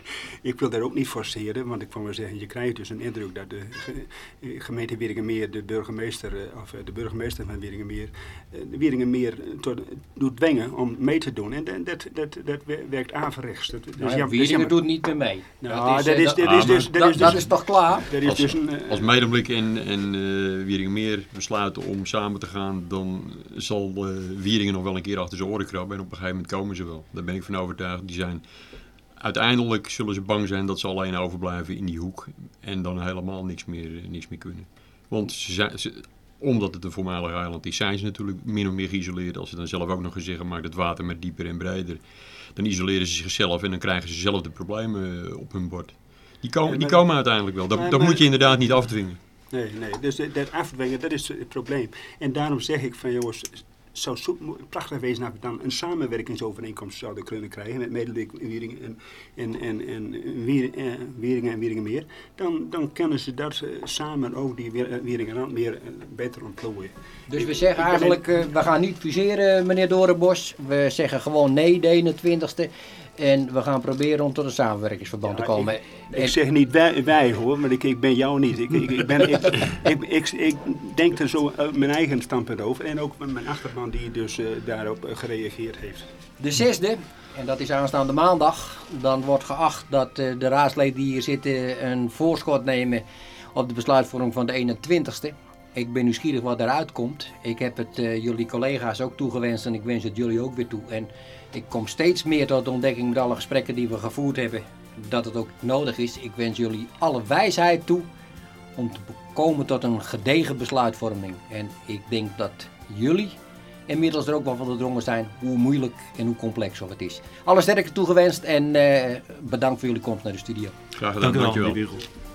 ik wil daar ook niet forceren, want ik kan wel zeggen, je krijgt dus een indruk dat de uh, gemeente Wieringenmeer, de burgemeester, uh, of uh, de burgemeester van Wieringenmeer, uh, de Wieringenmeer tot, doet dwingen om mee te doen. En dat, dat, dat, dat werkt averechts. Dat, dus nou ja, jammer, Wieringen jammer. doet niet meer mee. Nou, dat is, dat is, dat, dat ah, is dus... Dat, dat, is, dus, dat is toch klaar? dat is Als, dus een, uh, als Medemblik en, en uh, Wieringenmeer besluiten om samen te gaan, dan zal uh, Wieringen nog wel een keer achter zijn oren krabben en op een gegeven moment komen ze wel. Daar ben ik van overtuigd. Die zijn, uiteindelijk zullen ze bang zijn dat ze alleen overblijven in die hoek en dan helemaal niks meer, niks meer kunnen. Want ze zijn, ze, omdat het een voormalig eiland is, zijn ze natuurlijk min of meer geïsoleerd. Als ze dan zelf ook nog eens zeggen, maakt het water maar dieper en breder, dan isoleren ze zichzelf en dan krijgen ze zelf de problemen op hun bord. Die komen, Ja, die maar, komen uiteindelijk wel. Dat, maar, dat maar, moet je inderdaad niet afdwingen. Nee, nee. Dus dat afdwingen, dat is het probleem. En daarom zeg ik van jongens, het zou zo prachtig wezen dat we dan een samenwerkingsovereenkomst zouden kunnen krijgen met Medemblik, Wieringen en, en, en, en Wieringen en Wieringenmeer. Dan, dan kunnen ze dat uh, samen ook die Wieringenrandmeer uh, beter ontplooien. Dus we Ik- zeggen ik ben eigenlijk, uh, we gaan niet fuseren, meneer Doornbos. We zeggen gewoon nee de eenentwintigste. En we gaan proberen om tot een samenwerkingsverband Ja, te komen. Ik En- zeg niet wij, wij hoor, maar ik, ik ben jou niet. Ik, ik, ik, ben, ik, ik, ik, ik denk er zo uit mijn eigen standpunt over. En ook met mijn achterban die dus uh, daarop uh, gereageerd heeft. De zesde, en dat is aanstaande maandag, dan wordt geacht dat uh, de raadsleden die hier zitten een voorschot nemen op de besluitvorming van de eenentwintigste. Ik ben nieuwsgierig wat eruit komt. Ik heb het uh, jullie collega's ook toegewenst en ik wens het jullie ook weer toe. En ik kom steeds meer tot de ontdekking met alle gesprekken die we gevoerd hebben, dat het ook nodig is. Ik wens jullie alle wijsheid toe om te komen tot een gedegen besluitvorming. En ik denk dat jullie inmiddels er ook wel van doordrongen zijn hoe moeilijk en hoe complex het is. Alle sterkte toegewenst en uh, bedankt voor jullie komst naar de studio. Graag gedaan, Dank u wel, dankjewel. meneer Wiegel.